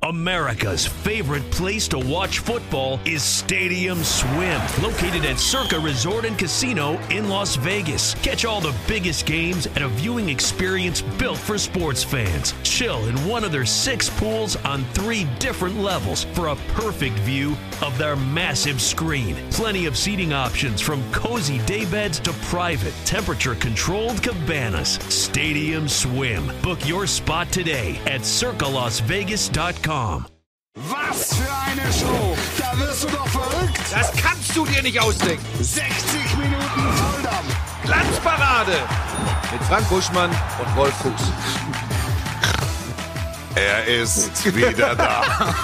America's favorite place to watch football is Stadium Swim, located at Circa Resort and Casino in Las Vegas. Catch all the biggest games at a viewing experience built for sports fans. Chill in one of their 6 pools on 3 different levels for a perfect view of their massive screen. Plenty of seating options from cozy daybeds to private, temperature-controlled cabanas. Stadium Swim. Book your spot today at circalasvegas.com. Was für eine Show! Da wirst du doch verrückt! Das kannst du dir nicht ausdenken! 60 Minuten Volldampf! Glanzparade! Mit Frank Buschmann und Wolf Fuß. Er ist wieder da.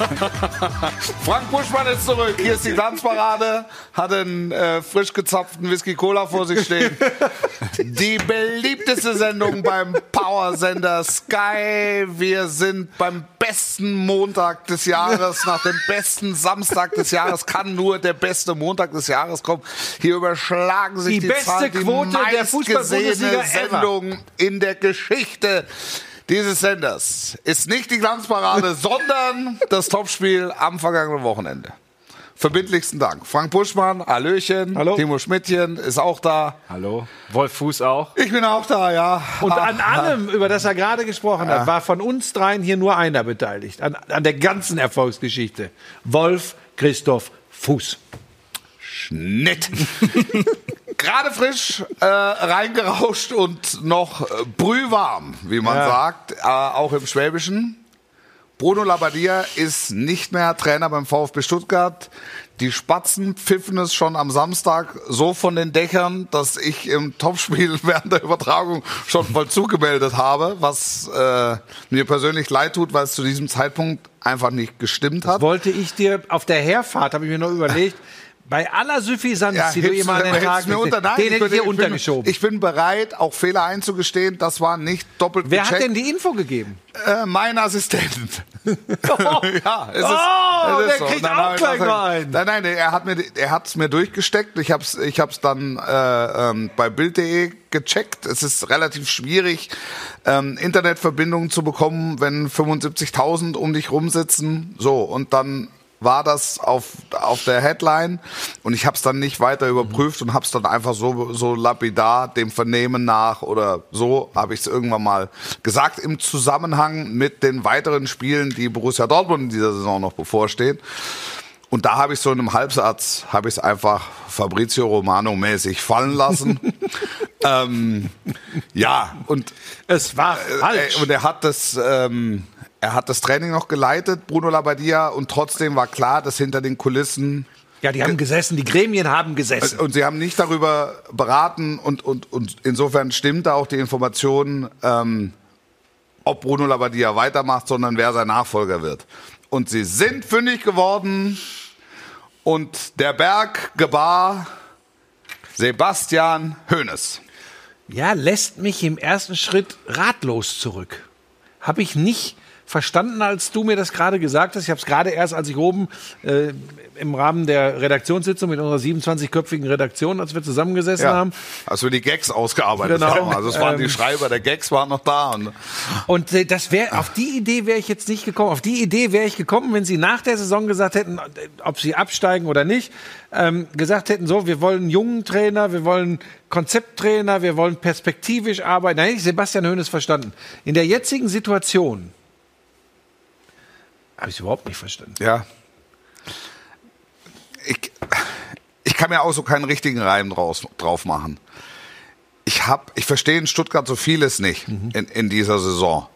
Frank Buschmann ist zurück. Hier ist die Glanzparade. Hat einen frisch gezapften Whisky-Cola vor sich stehen. Die beliebteste Sendung beim Powersender Sky. Wir sind beim besten Montag des Jahres. Nach dem besten Samstag des Jahres kann nur der beste Montag des Jahres kommen. Hier überschlagen sich die beste Zahlen, Quote der Fußball-Bundesliga Sendung in der Geschichte dieses Senders ist nicht die Glanzparade, sondern das Topspiel am vergangenen Wochenende. Verbindlichsten Dank. Frank Buschmann, Hallöchen. Hallo. Timo Schmidtchen ist auch da. Hallo. Wolf Fuß auch. Ich bin auch da, ja. Und an allem, über das er gerade gesprochen hat, war von uns dreien hier nur einer beteiligt. An der ganzen Erfolgsgeschichte. Wolf Christoph Fuß. Schnitt. Gerade frisch reingerauscht und noch brühwarm, wie man sagt, auch im Schwäbischen. Bruno Labbadia ist nicht mehr Trainer beim VfB Stuttgart. Die Spatzen pfiffen es schon am Samstag so von den Dächern, dass ich im Topspiel während der Übertragung schon Vollzug gemeldet habe, was mir persönlich leid tut, weil es zu diesem Zeitpunkt einfach nicht gestimmt hat. Das wollte ich dir auf der Herfahrt, habe ich mir noch überlegt, bei aller Suffisanz, die du immer an den Tag legst, den hätte ich dir untergeschoben. Ich bin bereit, auch Fehler einzugestehen. Das war nicht doppelt Wer gecheckt. hat denn die Info gegeben? Mein Assistent. Ja, es der so. kriegt auch gleich mal einen. Nein, er hat es mir durchgesteckt. Ich hab's dann bei Bild.de gecheckt. Es ist relativ schwierig, Internetverbindungen zu bekommen, wenn 75.000 um dich rumsitzen. So, und dann war das auf der Headline und ich habe es dann nicht weiter überprüft und habe es dann einfach so lapidar dem Vernehmen nach oder so habe ich es irgendwann mal gesagt im Zusammenhang mit den weiteren Spielen, die Borussia Dortmund in dieser Saison noch bevorstehen. Und da habe ich so in einem Halbsatz, habe ich es einfach Fabrizio Romano-mäßig fallen lassen. Ja, und es war falsch. Und er hat das Training noch geleitet, Bruno Labbadia, und trotzdem war klar, dass hinter den Kulissen... Ja, die haben gesessen, die Gremien haben gesessen. Und sie haben nicht darüber beraten und insofern stimmt da auch die Information, ob Bruno Labbadia weitermacht, sondern wer sein Nachfolger wird. Und sie sind fündig geworden und der Berg gebar Sebastian Hoeneß. Ja, lässt mich im ersten Schritt ratlos zurück. Habe ich nicht verstanden, als du mir das gerade gesagt hast. Ich habe es gerade erst, als ich oben im Rahmen der Redaktionssitzung mit unserer 27-köpfigen Redaktion, als wir zusammengesessen haben. Als wir die Gags ausgearbeitet haben. Also es waren die Schreiber der Gags waren noch da. Und auf die Idee wäre ich jetzt nicht gekommen. Auf die Idee wäre ich gekommen, wenn sie nach der Saison gesagt hätten, ob sie absteigen oder nicht, gesagt hätten, so, wir wollen einen jungen Trainer, wir wollen Konzepttrainer, wir wollen perspektivisch arbeiten. Da hätte ich Sebastian Hoeneß verstanden. In der jetzigen Situation habe ich es überhaupt nicht verstanden. Ja. Ich kann mir auch so keinen richtigen Reim drauf machen. Ich verstehe in Stuttgart so vieles nicht in dieser Saison.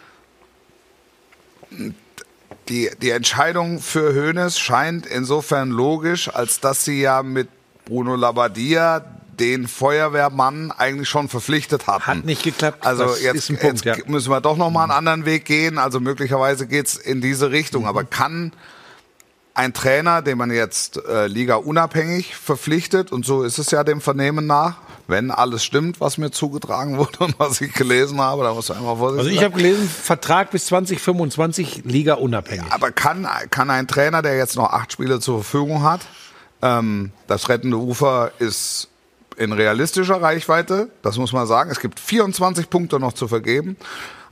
Die Entscheidung für Hoeneß scheint insofern logisch, als dass sie ja mit Bruno Labbadia den Feuerwehrmann eigentlich schon verpflichtet hatten. Hat nicht geklappt. Also jetzt müssen wir doch noch mal einen anderen Weg gehen. Also möglicherweise geht's in diese Richtung. Aber kann ein Trainer, den man jetzt Liga-unabhängig verpflichtet, und so ist es ja dem Vernehmen nach, wenn alles stimmt, was mir zugetragen wurde und was ich gelesen habe, da muss man einfach vorsichtig sein. Also ich habe gelesen, Vertrag bis 2025, Liga-unabhängig. Ja, aber kann ein Trainer, der jetzt noch 8 Spiele zur Verfügung hat, das rettende Ufer ist in realistischer Reichweite, das muss man sagen. Es gibt 24 Punkte noch zu vergeben.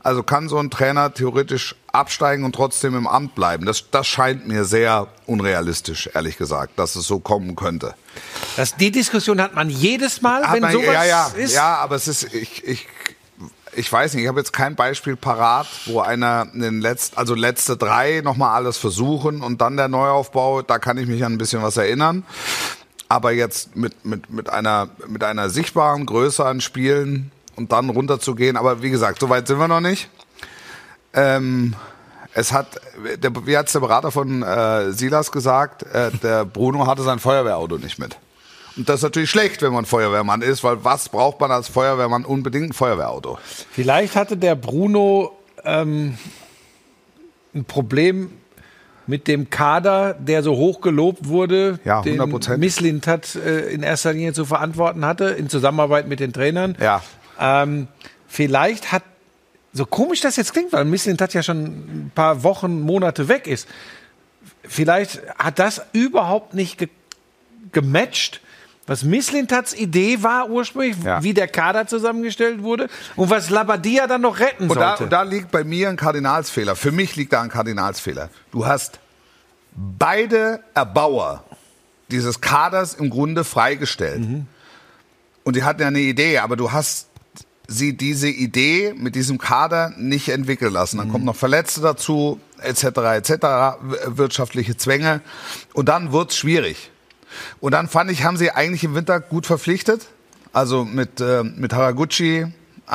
Also kann so ein Trainer theoretisch absteigen und trotzdem im Amt bleiben? Das scheint mir sehr unrealistisch, ehrlich gesagt, dass es so kommen könnte. Die Diskussion hat man jedes Mal, wenn sowas ist. Ja, aber es ist, ich weiß nicht, ich habe jetzt kein Beispiel parat, wo einer letzte 3 nochmal alles versuchen und dann der Neuaufbau, da kann ich mich an ein bisschen was erinnern. Aber jetzt mit einer sichtbaren Größe an Spielen und dann runterzugehen, aber wie gesagt, so weit sind wir noch nicht. Wie hat's der Berater von Silas gesagt, der Bruno hatte sein Feuerwehrauto nicht mit. Und das ist natürlich schlecht, wenn man Feuerwehrmann ist, weil was braucht man als Feuerwehrmann? Unbedingt ein Feuerwehrauto. Vielleicht hatte der Bruno ein Problem mit dem Kader, der so hoch gelobt wurde, ja, den 100%. Mislintat in erster Linie zu verantworten hatte, in Zusammenarbeit mit den Trainern. Ja. Vielleicht hat, so komisch das jetzt klingt, weil Mislintat ja schon ein paar Wochen, Monate weg ist, vielleicht hat das überhaupt nicht gematcht, was Mislintats Idee war ursprünglich, wie der Kader zusammengestellt wurde und was Labadia dann noch retten sollte. Und da liegt bei mir ein Kardinalsfehler. Für mich liegt da ein Kardinalsfehler. Du hast beide Erbauer dieses Kaders im Grunde freigestellt. Und die hatten ja eine Idee, aber du hast sie diese Idee mit diesem Kader nicht entwickeln lassen. Dann kommt noch Verletzte dazu, etc., wirtschaftliche Zwänge. Und dann wird's schwierig. Und dann fand ich, haben sie eigentlich im Winter gut verpflichtet. Also mit Haraguchi,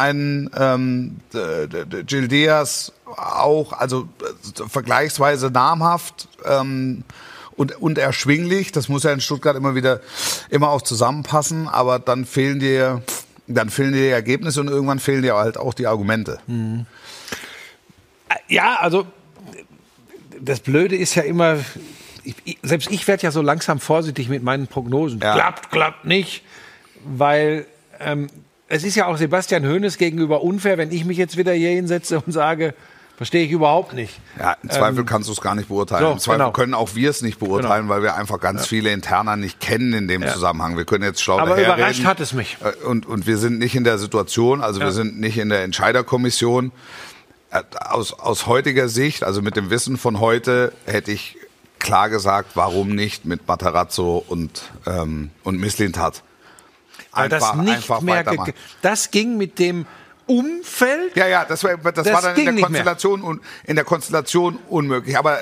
Gil Diaz auch, also vergleichsweise namhaft und erschwinglich. Das muss ja in Stuttgart immer auch zusammenpassen. Aber dann fehlen dir die Ergebnisse und irgendwann fehlen dir halt auch die Argumente. Ja, also das Blöde ist ja immer, selbst ich werde ja so langsam vorsichtig mit meinen Prognosen. Ja. Klappt nicht, weil es ist ja auch Sebastian Hoeneß gegenüber unfair, wenn ich mich jetzt wieder hier hinsetze und sage, verstehe ich überhaupt nicht. Ja, im Zweifel kannst du es gar nicht beurteilen. So, Im Zweifel können auch wir es nicht beurteilen, weil wir einfach ganz viele Interner nicht kennen in dem Zusammenhang. Wir können jetzt schlau Aber daherreden. überrascht hat es mich. Und wir sind nicht in der Situation, also wir sind nicht in der Entscheiderkommission. Aus heutiger Sicht, also mit dem Wissen von heute, hätte ich klar gesagt, warum nicht mit Matarazzo und Mislintat. Das ging mit dem Umfeld. Ja, das war dann in der Konstellation unmöglich. Aber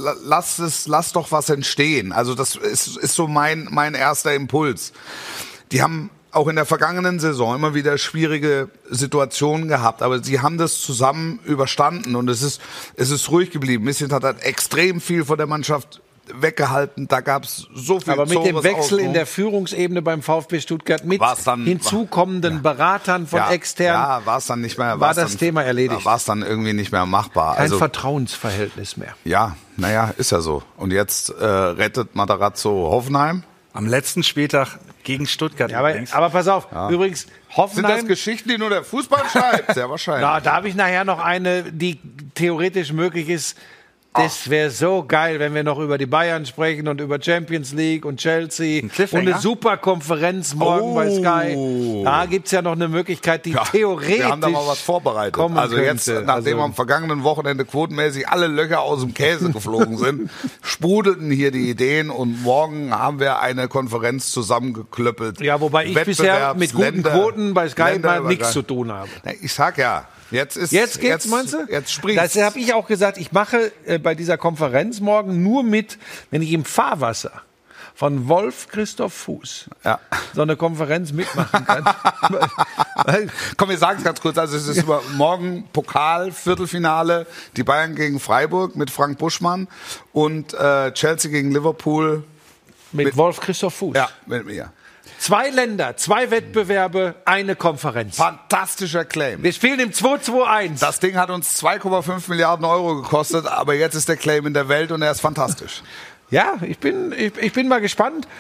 lass doch was entstehen. Also das ist so mein erster Impuls. Die haben auch in der vergangenen Saison immer wieder schwierige Situationen gehabt, aber sie haben das zusammen überstanden und es ist ruhig geblieben. Mislintat hat extrem viel von der Mannschaft weggehalten, da gab es so viel. Aber mit dem Wechsel in der Führungsebene beim VfB Stuttgart mit hinzukommenden Beratern von extern, war es dann nicht mehr, war das Thema erledigt. War es dann irgendwie nicht mehr machbar. Kein Vertrauensverhältnis mehr. Ja, ist ja so. Und jetzt rettet Matarazzo Hoffenheim. Am letzten Spieltag gegen Stuttgart. Ja, aber pass auf, übrigens, Hoffenheim... Sind das Geschichten, die nur der Fußball schreibt? Sehr wahrscheinlich. Da habe ich nachher noch eine, die theoretisch möglich ist. Das wäre so geil, wenn wir noch über die Bayern sprechen und über Champions League und Chelsea und eine super Konferenz morgen bei Sky. Da gibt's ja noch eine Möglichkeit, die theoretisch wir haben da mal was vorbereitet. Also jetzt, nachdem am vergangenen Wochenende quotenmäßig alle Löcher aus dem Käse geflogen sind, sprudelten hier die Ideen und morgen haben wir eine Konferenz zusammengeklöppelt. Ja, wobei ich bisher mit guten Quoten bei Sky mal nichts zu tun habe. Ich sag ja. Jetzt geht's, meinst du? Jetzt springt's. Das habe ich auch gesagt. Ich mache bei dieser Konferenz morgen nur mit, wenn ich im Fahrwasser von Wolf Christoph Fuß so eine Konferenz mitmachen kann. Komm, wir sagen es ganz kurz. Also es ist morgen Pokal, Viertelfinale, die Bayern gegen Freiburg mit Frank Buschmann und Chelsea gegen Liverpool. Mit Wolf Christoph Fuß. Ja, mit mir. 2 Länder, 2 Wettbewerbe, eine Konferenz. Fantastischer Claim. Wir spielen im 2-2-1. Das Ding hat uns 2,5 Milliarden Euro gekostet, aber jetzt ist der Claim in der Welt und er ist fantastisch. Ja, ich bin mal gespannt.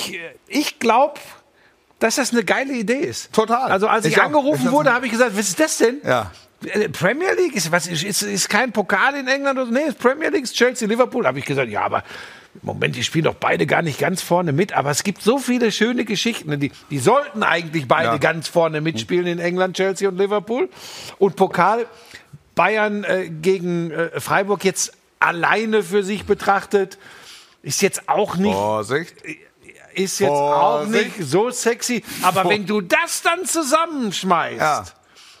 Ich glaube, dass das eine geile Idee ist. Total. Also als ich angerufen wurde, habe ich gesagt, was ist das denn? Ja. Premier League? Ist kein Pokal in England? Nee, ist Premier League, ist Chelsea, Liverpool. Habe ich gesagt, ja, aber Moment, die spielen doch beide gar nicht ganz vorne mit, aber es gibt so viele schöne Geschichten. Die sollten eigentlich beide ganz vorne mitspielen in England, Chelsea und Liverpool. Und Pokal, Bayern gegen Freiburg jetzt alleine für sich betrachtet, ist jetzt auch nicht... Vorsicht. Ist jetzt auch nicht so sexy, aber wenn du das dann zusammenschmeißt,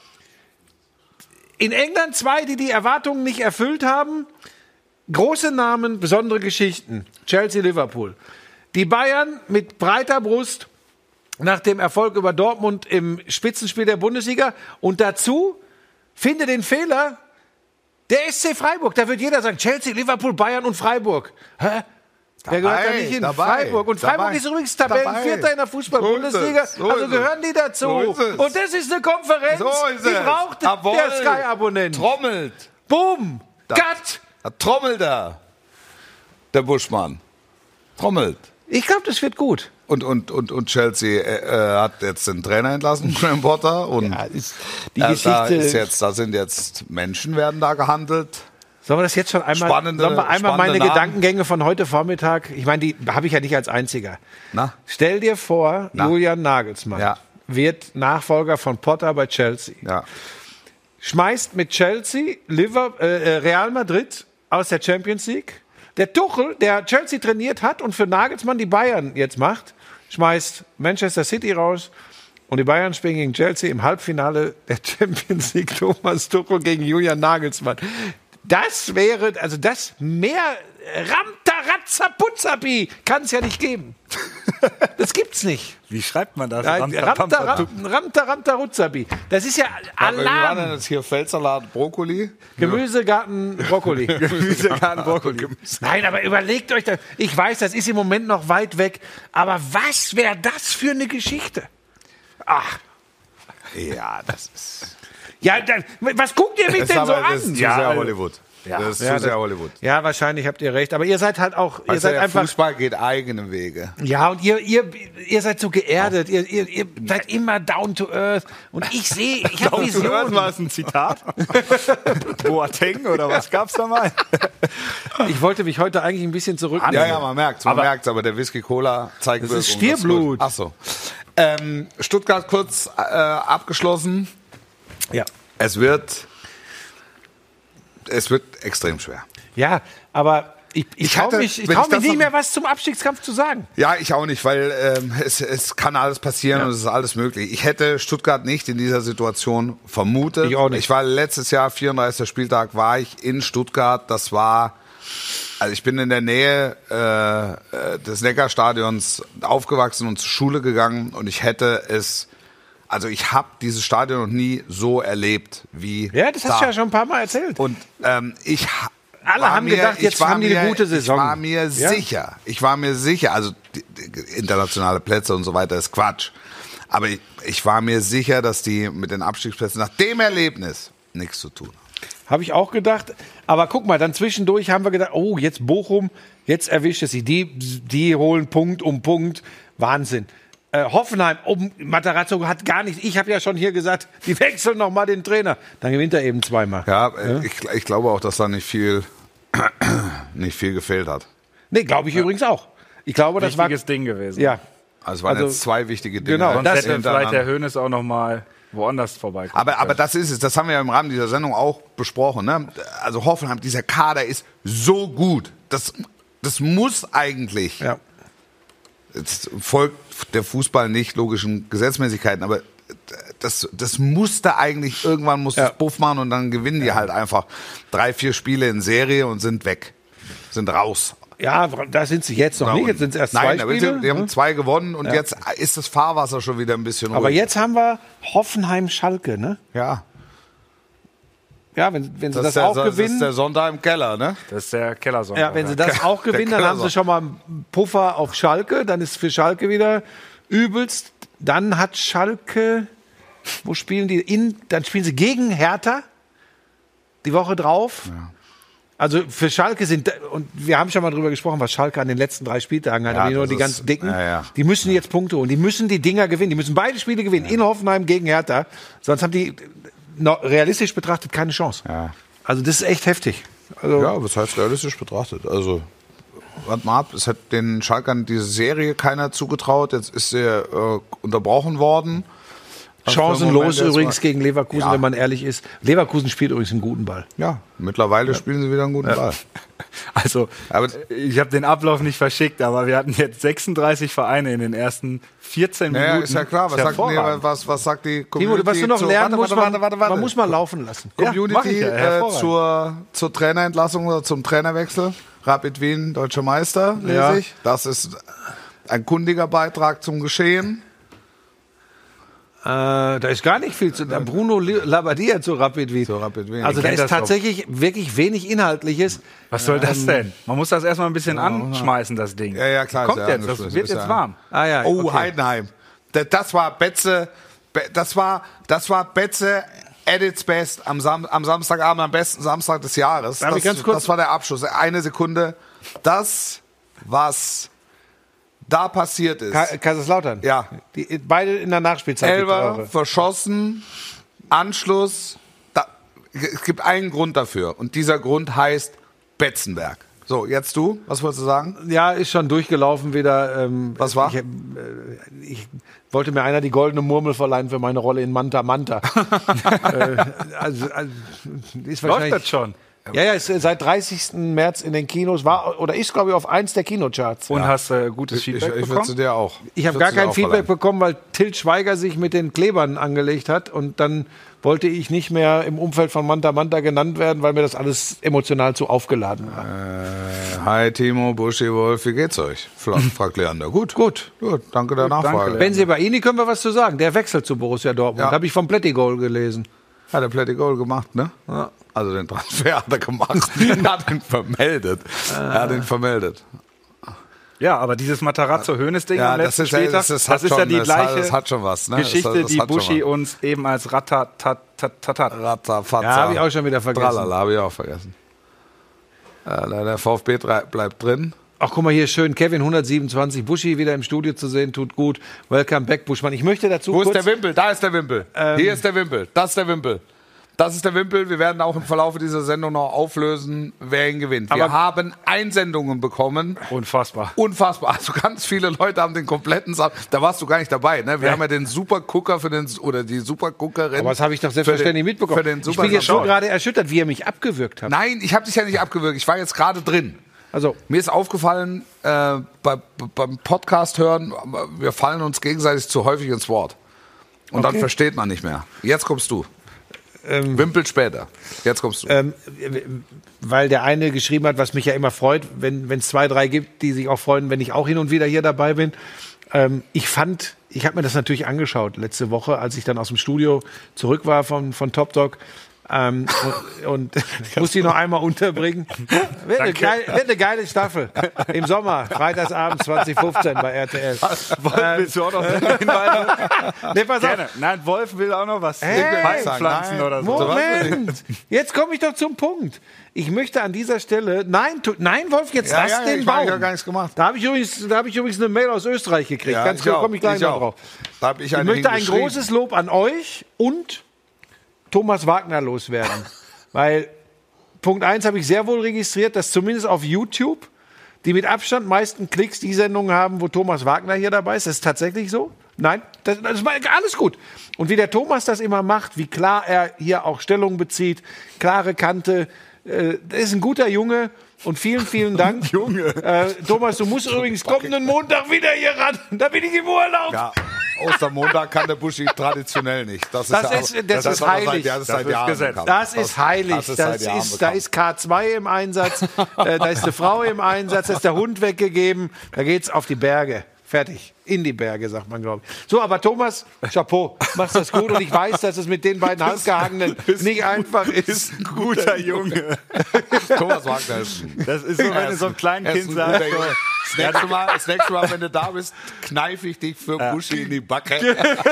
in England 2, die Erwartungen nicht erfüllt haben, große Namen, besondere Geschichten, Chelsea, Liverpool, die Bayern mit breiter Brust nach dem Erfolg über Dortmund im Spitzenspiel der Bundesliga und dazu, finde den Fehler, der SC Freiburg, da wird jeder sagen, Chelsea, Liverpool, Bayern und Freiburg. Hä? Der gehört da nicht hin. Freiburg. Und Freiburg ist übrigens Tabellenvierter in der Fußball-Bundesliga. Also gehören die dazu. Und das ist eine Konferenz, die braucht der Sky-Abonnent. Trommelt. Boom. Cut. Trommelt da. Der Buschmann. Trommelt. Ich glaube, das wird gut. Und Chelsea hat jetzt den Trainer entlassen, Graham Potter. Und die Geschichte. Da sind jetzt Menschen, werden da gehandelt. Sollen wir das jetzt schon einmal, meine Gedankengänge von heute Vormittag, ich meine, die habe ich ja nicht als einziger. Stell dir vor, Julian Nagelsmann wird Nachfolger von Potter bei Chelsea. Ja. Schmeißt mit Chelsea Real Madrid aus der Champions League. Der Tuchel, der Chelsea trainiert hat und für Nagelsmann die Bayern jetzt macht, schmeißt Manchester City raus. Und die Bayern spielen gegen Chelsea im Halbfinale der Champions League. Thomas Tuchel gegen Julian Nagelsmann. Das wäre, also das mehr Ramtarazaputzapi kann es ja nicht geben. Das gibt's nicht. Wie schreibt man das? Ramtaruzzapi. Das ist ja Alarm. Wie war denn das hier? Feldsalat, Brokkoli? Gemüsegarten, Brokkoli. Gemüsegarten, Brokkoli. Nein, aber überlegt euch das. Ich weiß, das ist im Moment noch weit weg. Aber was wäre das für eine Geschichte? Ach. Ja, das ist... Ja, was guckt ihr mich denn so an? Das ist zu sehr Hollywood. Das ist zu sehr Hollywood. Ja, wahrscheinlich habt ihr recht. Aber ihr seid halt auch, ihr seid einfach... Fußball geht eigene Wege. Ja, und ihr seid so geerdet. Ihr seid immer down to earth. Und ich habe Down to earth, war es ein Zitat? Boateng oder was gab's da mal? Ich wollte mich heute eigentlich ein bisschen zurücknehmen. Ja, man merkt's, aber der Whisky-Cola zeigt das ist Stierblut. Ach so. Stuttgart kurz abgeschlossen. Ja. Es wird extrem schwer. Ja, aber ich traue mich nicht mehr, was zum Abstiegskampf zu sagen. Ja, ich auch nicht, weil es kann alles passieren und es ist alles möglich. Ich hätte Stuttgart nicht in dieser Situation vermutet. Ich auch nicht. Ich war letztes Jahr, 34. Spieltag, war ich in Stuttgart. Das war... Also ich bin in der Nähe des Neckarstadions aufgewachsen und zur Schule gegangen und ich habe dieses Stadion noch nie so erlebt wie ja, das hast du ja schon ein paar Mal erzählt. Und alle haben gedacht, jetzt haben die eine gute Saison. Ich war mir sicher, also die internationale Plätze und so weiter ist Quatsch. Aber ich war mir sicher, dass die mit den Abstiegsplätzen nach dem Erlebnis nichts zu tun haben. Habe ich auch gedacht. Aber guck mal, dann zwischendurch haben wir gedacht, oh, jetzt Bochum, jetzt erwischt es sie. Die holen Punkt um Punkt. Wahnsinn. Hoffenheim, Matarazzo hat gar nichts. Ich habe ja schon hier gesagt, die wechseln noch mal den Trainer. Dann gewinnt er eben zweimal. Ja, ich glaube auch, dass da nicht viel gefehlt hat. Nee, glaube ich übrigens auch. Ich glaube, das war wichtiges Ding gewesen. Ja. Also es waren jetzt zwei wichtige Dinge. Genau. Sonst hätte vielleicht der Hoeneß auch noch mal woanders vorbeikommen. Aber das ist es. Das haben wir ja im Rahmen dieser Sendung auch besprochen. Ne? Also Hoffenheim, dieser Kader ist so gut. Das muss eigentlich. Ja. Jetzt folgt der Fußball nicht logischen Gesetzmäßigkeiten, aber das musste eigentlich, irgendwann muss es Buff machen und dann gewinnen die halt einfach 3-4 Spiele in Serie und sind weg. Sind raus. Ja, da sind sie jetzt noch nicht. Jetzt sind es erst zwei Spiele. Die haben 2 gewonnen und jetzt ist das Fahrwasser schon wieder ein bisschen ruhig. Aber jetzt haben wir Hoffenheim-Schalke, ne? Ja. Ja, wenn sie das auch gewinnen. Das ist der Sonntag im Keller, ne? Das ist der Kellersonntag. Ja, wenn sie das auch gewinnen, dann haben sie schon mal einen Puffer auf Schalke. Dann ist für Schalke wieder übelst. Dann hat Schalke, wo spielen die? Dann spielen sie gegen Hertha die Woche drauf. Ja. Also für Schalke und wir haben schon mal drüber gesprochen, was Schalke an den letzten 3 Spieltagen hat, nur die ganz Dicken. Die müssen jetzt Punkte holen, die müssen die Dinger gewinnen, die müssen beide Spiele gewinnen, in Hoffenheim gegen Hertha. Sonst haben die realistisch betrachtet keine Chance. Ja. Also das ist echt heftig. Also ja, was heißt realistisch betrachtet? Also, warte mal ab, es hat den Schalkern diese Serie keiner zugetraut, jetzt ist sie unterbrochen worden. chancenlos übrigens gegen Leverkusen, wenn man ehrlich ist. Leverkusen spielt übrigens einen guten Ball. Ja, mittlerweile spielen sie wieder einen guten Ball. Also, ich habe den Ablauf nicht verschickt, aber wir hatten jetzt 36 Vereine in den ersten 14 Minuten. Ja, ist ja klar. Was sagt die Community? Timo, was du noch lernen musst, man muss mal laufen lassen. Community zur Trainerentlassung oder zum Trainerwechsel. Rapid Wien, deutscher Meister, lese ich. Das ist ein kundiger Beitrag zum Geschehen. Da ist gar nicht viel zu. Bruno Labbadia zu Rapid Wien. Also da ist tatsächlich wirklich wenig Inhaltliches. Was soll das denn? Man muss das erstmal ein bisschen anschmeißen, das Ding. Ja, klar. Kommt jetzt, das wird jetzt warm. Heidenheim. Das war Betze. Das war Betze at its best am Samstagabend, am besten Samstag des Jahres. Das war der Abschluss. Eine Sekunde. Das, was da passiert ist. Kaiserslautern? Ja. Beide in der Nachspielzeit. Elfer, verschossen, Anschluss. Es gibt einen Grund dafür. Und dieser Grund heißt Betzenberg. So, jetzt du. Was wolltest du sagen? Ja, ist schon durchgelaufen wieder. Was war? Ich wollte mir einer die goldene Murmel verleihen für meine Rolle in Manta Manta. Also ist läuft das schon? Ja, ist seit 30. März in den Kinos, ist, glaube ich, auf 1 der Kinocharts. Und hast gutes Feedback bekommen? Ich würde zu dir auch. Ich habe gar kein Feedback bekommen, weil Til Schweiger sich mit den Klebern angelegt hat und dann wollte ich nicht mehr im Umfeld von Manta Manta genannt werden, weil mir das alles emotional zu aufgeladen war. Hi Timo, Buschi, Wolf, wie geht's euch? Fragt Leander. Gut, danke der Nachfrage. Bensebaini können wir was zu sagen. Der wechselt zu Borussia Dortmund. Ja. Habe ich vom Plättigol gelesen. Hat der Plättigol gemacht, ne? Ja. Also den Transfer hat er gemacht. Er hat ihn vermeldet. Ja, aber dieses Matarazzo-Hönes-Ding am letzten Spieltag, das ist ja die gleiche das hat schon was, ne? Geschichte, die Buschi uns eben als Ratatatat. Ja, habe ich auch schon wieder vergessen. Tralala, habe ich auch vergessen. Der VfB bleibt drin. Ach, guck mal, hier schön. Kevin 127, Buschi wieder im Studio zu sehen, tut gut. Welcome back, Buschmann. Ich möchte dazu Wo ist der Wimpel? Da ist der Wimpel. Hier ist der Wimpel. Das ist der Wimpel. Das ist der Wimpel. Wir werden auch im Verlauf dieser Sendung noch auflösen, wer ihn gewinnt. Wir haben Einsendungen bekommen. Unfassbar. Also ganz viele Leute haben den kompletten da warst du gar nicht dabei, ne? Wir haben ja den Supergucker oder die Superguckerin. Aber das habe ich doch selbstverständlich mitbekommen. Ich bin jetzt so gerade erschüttert, wie ihr mich abgewürgt habt. Nein, ich habe dich ja nicht abgewürgt. Ich war jetzt gerade drin. Also mir ist aufgefallen, beim Podcast hören, wir fallen uns gegenseitig zu häufig ins Wort. Und dann versteht man nicht mehr. Jetzt kommst du. Wimpel später. Jetzt kommst du. Weil der eine geschrieben hat, was mich ja immer freut, wenn es 2, 3 gibt, die sich auch freuen, wenn ich auch hin und wieder hier dabei bin. Ich habe mir das natürlich angeschaut letzte Woche, als ich dann aus dem Studio zurück war von Top Dog. Und muss die noch einmal unterbringen. Wird eine geile Staffel. Im Sommer, freitagsabend 2015 bei RTL. Wolf, willst du auch noch hinweisen? Nee, pass auf. Nein, Wolf will auch noch was. Pflanzen oder so. Moment, jetzt komme ich doch zum Punkt. Ich möchte an dieser Stelle, nein, Wolf, jetzt lass den Baum. Ich habe gar nichts gemacht. Da habe ich übrigens eine Mail aus Österreich gekriegt. Ja, Ganz klar, komme ich gleich noch drauf. Ich möchte ein großes Lob an euch und Thomas Wagner loswerden. Weil Punkt 1 habe ich sehr wohl registriert, dass zumindest auf YouTube die mit Abstand meisten Klicks die Sendungen haben, wo Thomas Wagner hier dabei ist. Das ist tatsächlich so? Nein, das ist alles gut. Und wie der Thomas das immer macht, wie klar er hier auch Stellung bezieht, klare Kante, der ist ein guter Junge. Und vielen, vielen Dank. Junge. Thomas, du musst übrigens kommenden Montag wieder hier ran. Da bin ich im Urlaub. Ja. Ostermontag kann der Buschi traditionell nicht. Das ist heilig. Das ist seit Jahren bekannt. Das ist heilig. Da ist K2 im Einsatz, da ist eine Frau im Einsatz, da ist der Hund weggegeben. Da geht's auf die Berge. Fertig. In die Berge, sagt man, glaube ich. So, aber Thomas, Chapeau, machst das gut. Und ich weiß, dass es mit den beiden Halbgehangenen nicht einfach ist. Ein guter Junge. Thomas Wagner ist das ist so, wenn du so einem kleinen Kind sagst. Das nächste Mal, wenn du da bist, kneife ich dich für Buschi in die Backe.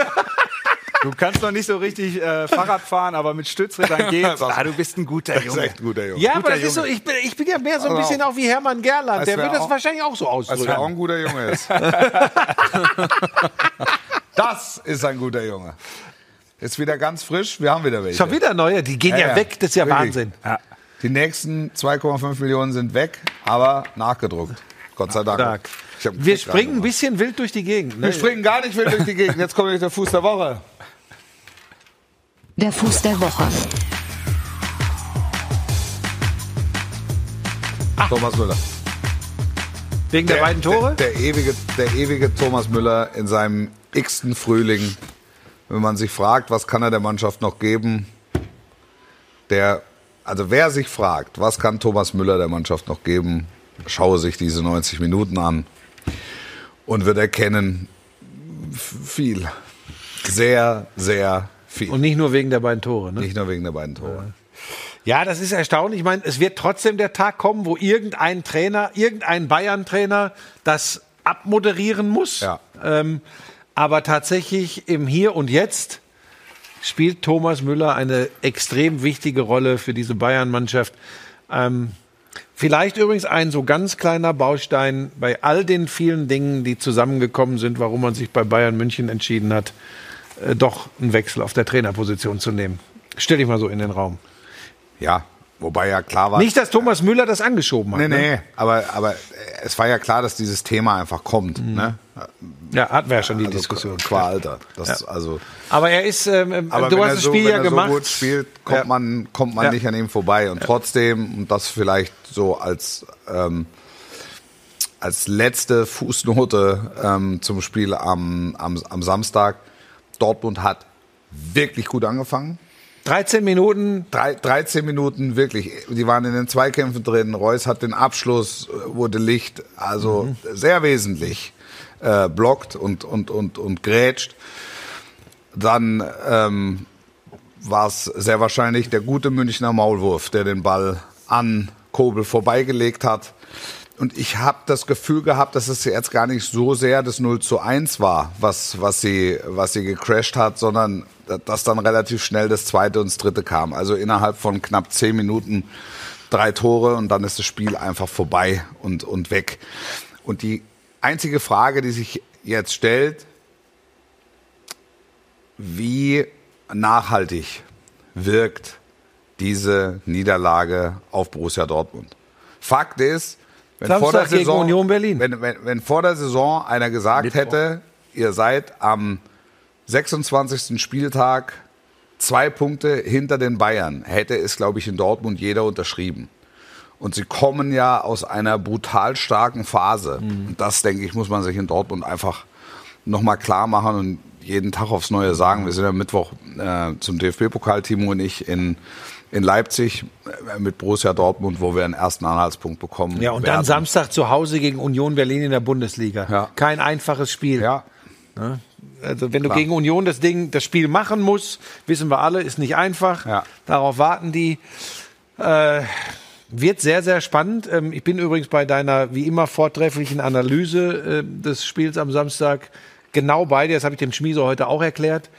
Du kannst noch nicht so richtig Fahrrad fahren, aber mit Stützrädern geht's. Du bist ein guter Junge. Das ist echt ein guter Junge. Ja, aber das ist so, ich bin ja mehr so ein bisschen auch wie Hermann Gerland. Der wird das wahrscheinlich auch so ausdrücken. Dass er auch ein guter Junge ist. Das ist ein guter Junge. Ist wieder ganz frisch. Wir haben wieder welche. Schon wieder neue. Die gehen ja weg. Das ist ja wirklich Wahnsinn. Ja. Die nächsten 2,5 Millionen sind weg, aber nachgedruckt. Gott sei Dank. Wir springen ein bisschen wild durch die Gegend. Ne? Wir springen gar nicht wild durch die Gegend. Jetzt kommt der Fuß der Woche. Der Fuß der Woche. Thomas Müller. Wegen der beiden Tore? Der ewige Thomas Müller in seinem x-ten Frühling. Wenn man sich fragt, was kann er der Mannschaft noch geben? Also wer sich fragt, was kann Thomas Müller der Mannschaft noch geben, schaue sich diese 90 Minuten an und wird erkennen, viel. Sehr, sehr viel. Und nicht nur wegen der beiden Tore, ne? Nicht nur wegen der beiden Tore. Ja, das ist erstaunlich. Ich meine, es wird trotzdem der Tag kommen, wo irgendein Bayern-Trainer das abmoderieren muss. Ja. Aber tatsächlich im Hier und Jetzt spielt Thomas Müller eine extrem wichtige Rolle für diese Bayern-Mannschaft. Vielleicht übrigens ein so ganz kleiner Baustein bei all den vielen Dingen, die zusammengekommen sind, warum man sich bei Bayern München entschieden hat, doch einen Wechsel auf der Trainerposition zu nehmen. Stell dich mal so in den Raum. Ja, wobei ja klar war... Nicht, dass Thomas Müller das angeschoben hat. Nee, aber es war ja klar, dass dieses Thema einfach kommt. Ne? Ja, hatten wir ja schon die Also Diskussion. Qua Alter. Also, Aber er ist, aber du wenn hast er das so, Spiel wenn ja er gemacht. so gut spielt, kommt man nicht an ihm vorbei. Und trotzdem, und das vielleicht so als letzte Fußnote zum Spiel am Samstag, Dortmund hat wirklich gut angefangen. 13 Minuten. 13 Minuten, wirklich. Die waren in den Zweikämpfen drin. Reus hat den Abschluss, wurde Licht, also sehr wesentlich blockt und grätscht. Dann war es sehr wahrscheinlich der gute Münchner Maulwurf, der den Ball an Kobel vorbeigelegt hat. Und ich habe das Gefühl gehabt, dass es jetzt gar nicht so sehr das 0:1 war, was sie gecrasht hat, sondern dass dann relativ schnell das zweite und das dritte kam. Also innerhalb von knapp 10 Minuten 3 Tore und dann ist das Spiel einfach vorbei und weg. Und die einzige Frage, die sich jetzt stellt, wie nachhaltig wirkt diese Niederlage auf Borussia Dortmund? Fakt ist, wenn vor der Samstag gegen Saison, Union Berlin. wenn vor der Saison einer gesagt hätte, ihr seid am 26. Spieltag 2 Punkte hinter den Bayern, hätte es, glaube ich, in Dortmund jeder unterschrieben. Und sie kommen ja aus einer brutal starken Phase. Und das, denke ich, muss man sich in Dortmund einfach nochmal klar machen und jeden Tag aufs Neue sagen. Wir sind am Mittwoch zum DFB-Pokal, Timo und ich, in Leipzig mit Borussia Dortmund, wo wir einen ersten Anhaltspunkt bekommen. Ja, und dann Samstag zu Hause gegen Union Berlin in der Bundesliga. Ja. Kein einfaches Spiel. Ja. Also wenn du gegen Union das Spiel machen musst, wissen wir alle, ist nicht einfach. Ja. Darauf warten die. Wird sehr, sehr spannend. Ich bin übrigens bei deiner wie immer vortrefflichen Analyse des Spiels am Samstag genau bei dir. Das habe ich dem Schmieso heute auch erklärt.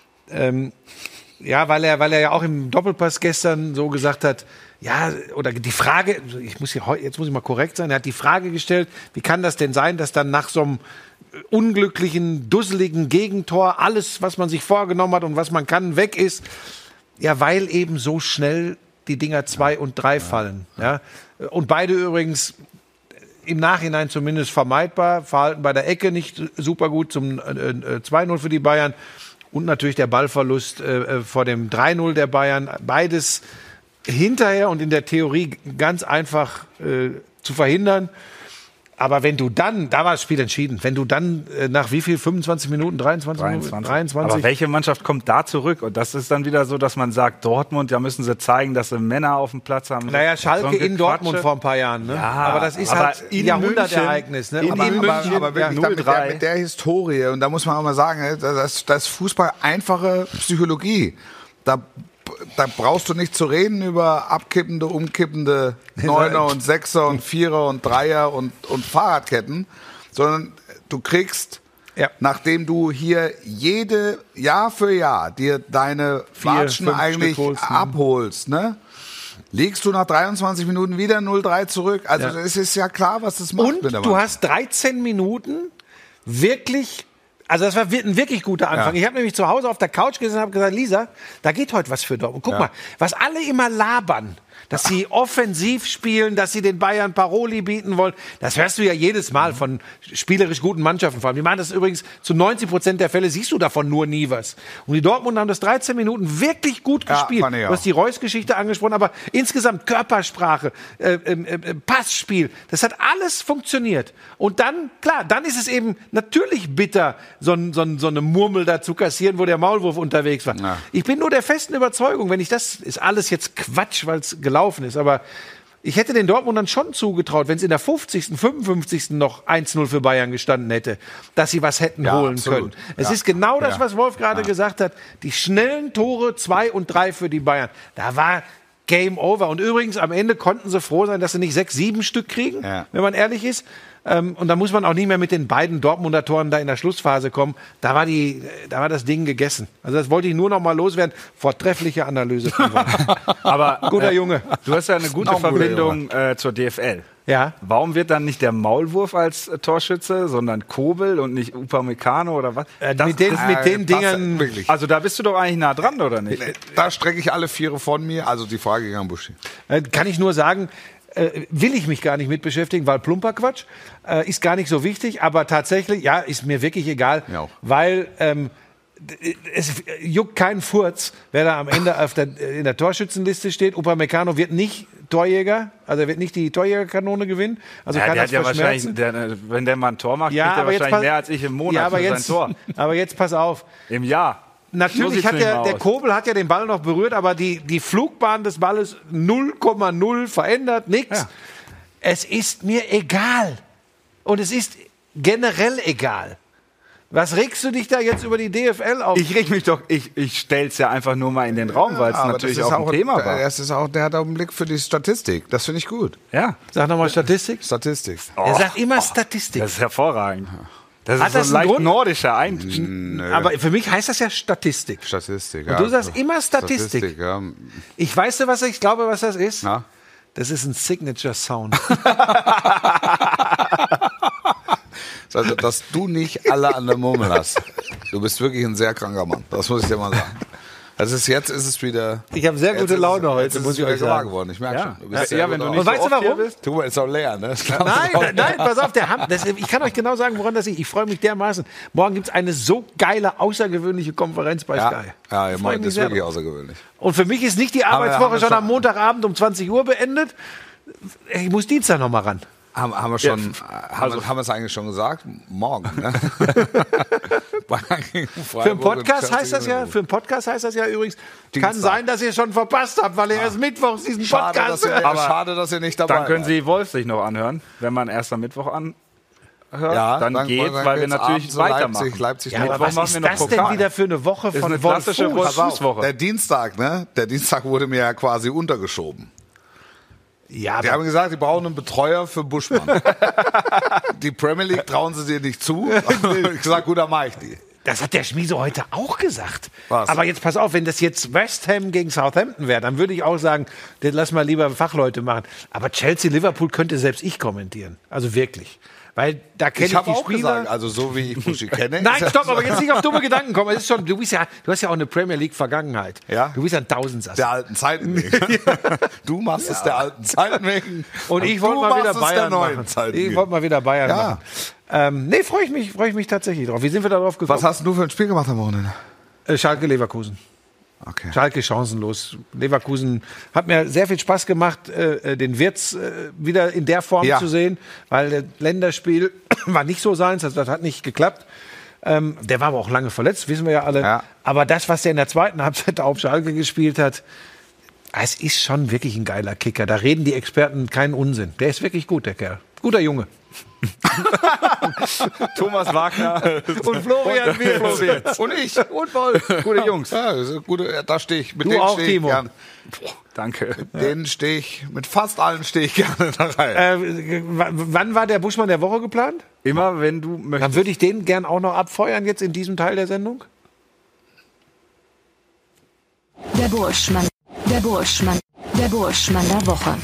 Ja, weil er ja auch im Doppelpass gestern so gesagt hat, ja, oder die Frage, jetzt muss ich mal korrekt sein, er hat die Frage gestellt, wie kann das denn sein, dass dann nach so einem unglücklichen, dusseligen Gegentor alles, was man sich vorgenommen hat und was man kann, weg ist? Ja, weil eben so schnell die Dinger 2 und 3 fallen. Ja? Und beide übrigens im Nachhinein zumindest vermeidbar, Verhalten bei der Ecke nicht super gut zum 2-0 für die Bayern. Und natürlich der Ballverlust vor dem 3-0 der Bayern. Beides hinterher und in der Theorie ganz einfach zu verhindern. Aber wenn du dann, da war das Spiel entschieden, wenn du dann nach wie viel, 25 Minuten, 23 Minuten? 23. Aber welche Mannschaft kommt da zurück? Und das ist dann wieder so, dass man sagt, Dortmund, ja müssen sie zeigen, dass sie Männer auf dem Platz haben. Naja, Schalke in Dortmund vor ein paar Jahren. Ne? Ja, aber das ist aber halt ein Jahrhundertereignis. Ne? Aber wirklich mit der Historie, und da muss man auch mal sagen, das ist Fußball einfache Psychologie. Da brauchst du nicht zu reden über abkippende, umkippende Neuner und Sechser und Vierer und Dreier und Fahrradketten, sondern du kriegst, nachdem du hier Jahr für Jahr dir deine Watschen eigentlich abholst, ne? Legst du nach 23 Minuten wieder 0-3 zurück. Also es ist ja klar, was das macht. Und du hast 13 Minuten wirklich... Also das war ein wirklich guter Anfang. Ja. Ich habe nämlich zu Hause auf der Couch gesessen und habe gesagt, Lisa, da geht heute was für Dortmund. Guck mal, was alle immer labern, dass sie offensiv spielen, dass sie den Bayern Paroli bieten wollen. Das hörst du ja jedes Mal von spielerisch guten Mannschaften vor allem. Die machen das übrigens zu 90% der Fälle, siehst du davon nur nie was. Und die Dortmunder haben das 13 Minuten wirklich gut gespielt. Du hast die Reus-Geschichte angesprochen, aber insgesamt Körpersprache, Passspiel, das hat alles funktioniert. Und dann, klar, dann ist es eben natürlich bitter, so eine Murmel da zu kassieren, wo der Maulwurf unterwegs war. Ja. Ich bin nur der festen Überzeugung, das ist alles jetzt Quatsch, weil es gelaufen ist, aber ich hätte den Dortmundern schon zugetraut, wenn es in der 50., 55. noch 1-0 für Bayern gestanden hätte, dass sie was hätten holen können. Es ist genau das, was Wolf gerade gesagt hat, die schnellen Tore 2 und 3 für die Bayern. Da war Game over. Und übrigens, am Ende konnten sie froh sein, dass sie nicht 6, 7 Stück kriegen, wenn man ehrlich ist. Und da muss man auch nicht mehr mit den beiden Dortmunder Toren da in der Schlussphase kommen. Da war das Ding gegessen. Also das wollte ich nur noch mal loswerden. Vortreffliche Analyse. Aber guter Junge. Du hast ja eine gute Verbindung zur DFL. Ja. Warum wird dann nicht der Maulwurf als Torschütze, sondern Kobel und nicht Upamecano oder was? Mit den Dingern. Also da bist du doch eigentlich nah dran, oder nicht? Da strecke ich alle Viere von mir. Also die Frage ging an Buschi. Kann ich nur sagen, will ich mich gar nicht mit beschäftigen, weil plumper Quatsch ist gar nicht so wichtig, aber tatsächlich, ja, ist mir wirklich egal, weil es juckt keinen Furz, wer da am Ende in der Torschützenliste steht. Upamecano wird nicht Torjäger, also er wird nicht die Torjägerkanone gewinnen. Also kann das verschmerzen. Wenn der mal ein Tor macht, kriegt er wahrscheinlich mehr als ich im Monat für sein Tor. Aber jetzt pass auf. Im Jahr. Natürlich hat der Kobel hat ja den Ball noch berührt, aber die Flugbahn des Balles 0,0 verändert, nichts. Ja. Es ist mir egal. Und es ist generell egal. Was regst du dich da jetzt über die DFL auf? Ich reg mich doch, ich stell's ja einfach nur mal in den Raum, weil es natürlich auch ein Thema war. Der hat auch einen Blick für die Statistik. Das finde ich gut. Ja. Sag nochmal Statistik. Statistik. Er sagt immer Statistik. Das ist hervorragend. Das ist so ein leicht nordischer Einstieg. Aber für mich heißt das ja Statistik. Statistik, ja. Und du sagst immer Statistik. Ja. Ich weiß, was ich glaube, was das ist. Na? Das ist ein Signature-Sound. Also, dass du nicht alle an der Murmel hast. Du bist wirklich ein sehr kranker Mann. Das muss ich dir mal sagen. Also jetzt ist es wieder. Ich habe sehr gute Laune heute, muss ich euch sagen. Geworden. Ich merke schon. Du bist wenn du nicht und weißt du warum? Du bist auch leer, ne? Nein, pass auf, ich kann euch genau sagen, woran das liegt. Ich freue mich dermaßen. Morgen gibt es eine so geile, außergewöhnliche Konferenz bei Sky. Ja, das ist wirklich außergewöhnlich. Und für mich ist nicht die Arbeitswoche schon am Montagabend um 20 Uhr beendet. Ich muss Dienstag noch mal ran. Haben wir es eigentlich schon gesagt? Morgen, ne? Für einen Podcast heißt das ja übrigens, Dienstag. Kann sein, dass ihr schon verpasst habt, weil ihr erst mittwochs diesen Podcast hört. Schade, dass ihr nicht dabei seid. Dann können Sie Wolf sich noch anhören, wenn man erst am Mittwoch anhört. Ja, dann geht's, weil wir natürlich weitermachen. Leipzig ja, aber was ist das denn wieder für eine Woche von eine klassische Wolf-Fuß-Woche? Der Dienstag wurde mir ja quasi untergeschoben. Ja, die haben gesagt, die brauchen einen Betreuer für Buschmann. Die Premier League trauen sie dir nicht zu. Ich gesagt, gut, dann mach ich die. Das hat der Schmiese heute auch gesagt. Was? Aber jetzt pass auf, wenn das jetzt West Ham gegen Southampton wäre, dann würde ich auch sagen, das lass mal lieber Fachleute machen. Aber Chelsea-Liverpool könnte selbst ich kommentieren. Also wirklich. Weil da kenne ich die auch Spieler. Gesagt, also so wie ich Buschi kenne. Nein, stopp, aber jetzt nicht auf dumme Gedanken kommen. Es ist schon, du hast ja auch eine Premier League Vergangenheit. Ja? Du bist ja ein Tausendsasser. Der alten Zeiten wegen. Du machst es der alten Zeiten wegen. Und ich wollte mal wieder Bayern machen. Ich wollte mal wieder Bayern machen. Nee, freue ich mich tatsächlich drauf. Wie sind wir darauf gekommen? Was hast du für ein Spiel gemacht am Wochenende? Schalke-Leverkusen. Okay. Schalke chancenlos. Leverkusen hat mir sehr viel Spaß gemacht, den Wirtz wieder in der Form zu sehen, weil das Länderspiel war nicht so seins, also das hat nicht geklappt. Der war aber auch lange verletzt, wissen wir ja alle. Ja. Aber das, was der in der zweiten Halbzeit auf Schalke gespielt hat, es ist schon wirklich ein geiler Kicker. Da reden die Experten keinen Unsinn. Der ist wirklich gut, der Kerl. Guter Junge. Thomas Wagner und Florian Wirtz. Und ich. Und Wolf. Gute Jungs. Ja, da stehe ich. Mit du denen auch, Timo. Danke. Mit denen stehe ich, mit fast allen stehe ich gerne da rein. Wann war der Buschmann der Woche geplant? Immer, wenn du möchtest. Dann würde ich den gern auch noch abfeuern jetzt in diesem Teil der Sendung. Der Buschmann der Woche.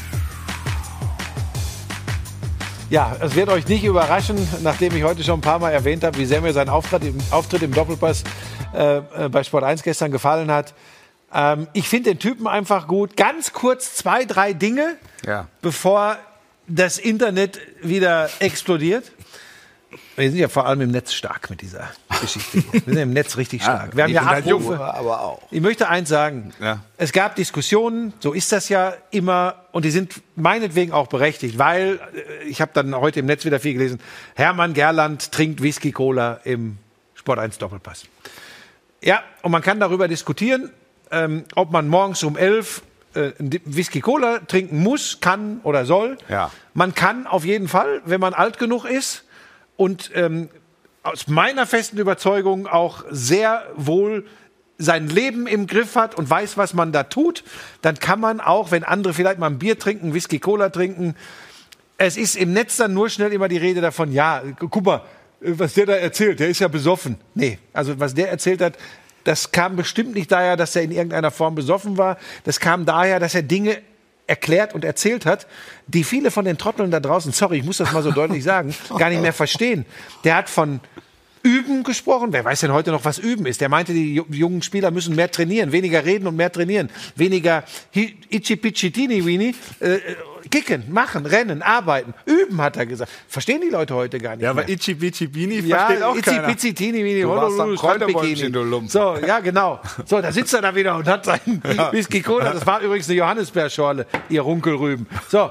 Ja, es wird euch nicht überraschen, nachdem ich heute schon ein paar Mal erwähnt habe, wie sehr mir sein Auftritt im Doppelpass bei Sport 1 gestern gefallen hat. Ich finde den Typen einfach gut. Ganz kurz 2, 3 Dinge, bevor das Internet wieder explodiert. Wir sind ja vor allem im Netz stark mit dieser Geschichte. Wir sind im Netz richtig stark. Wir haben ja Abrufe. Aber auch. Ich möchte eins sagen. Es gab Diskussionen, so ist das ja immer, und die sind meinetwegen auch berechtigt, weil, ich habe dann heute im Netz wieder viel gelesen, Hermann Gerland trinkt Whisky-Cola im Sport 1 Doppelpass. Ja, und man kann darüber diskutieren, ob man morgens um 11 Whisky-Cola trinken muss, kann oder soll. Ja. Man kann auf jeden Fall, wenn man alt genug ist und aus meiner festen Überzeugung auch sehr wohl sein Leben im Griff hat und weiß, was man da tut, dann kann man auch, wenn andere vielleicht mal ein Bier trinken, Whisky-Cola trinken, es ist im Netz dann nur schnell immer die Rede davon, ja, guck mal, was der da erzählt, der ist ja besoffen. Nee, also was der erzählt hat, das kam bestimmt nicht daher, dass er in irgendeiner Form besoffen war. Das kam daher, dass er Dinge erklärt und erzählt hat, die viele von den Trotteln da draußen, sorry, ich muss das mal so deutlich sagen, gar nicht mehr verstehen. Der hat von Üben gesprochen. Wer weiß denn heute noch, was Üben ist? Der meinte, die jungen Spieler müssen mehr trainieren, weniger reden und mehr trainieren. Weniger Ichi-Pichi-Tini-Wini, kicken, machen, rennen, arbeiten. Üben, hat er gesagt. Verstehen die Leute heute gar nicht mehr. Ja, aber Ichi-Pichi-Bini versteht auch keiner. Ichi-Pichi-Tini-Wini, Du warst am Kräuterbäumchen, du Lump. So, ja, genau. So, da sitzt er da wieder und hat seinen Whisky-Cola. Das war übrigens eine Johannisbeerschorle, ihr Runkelrüben.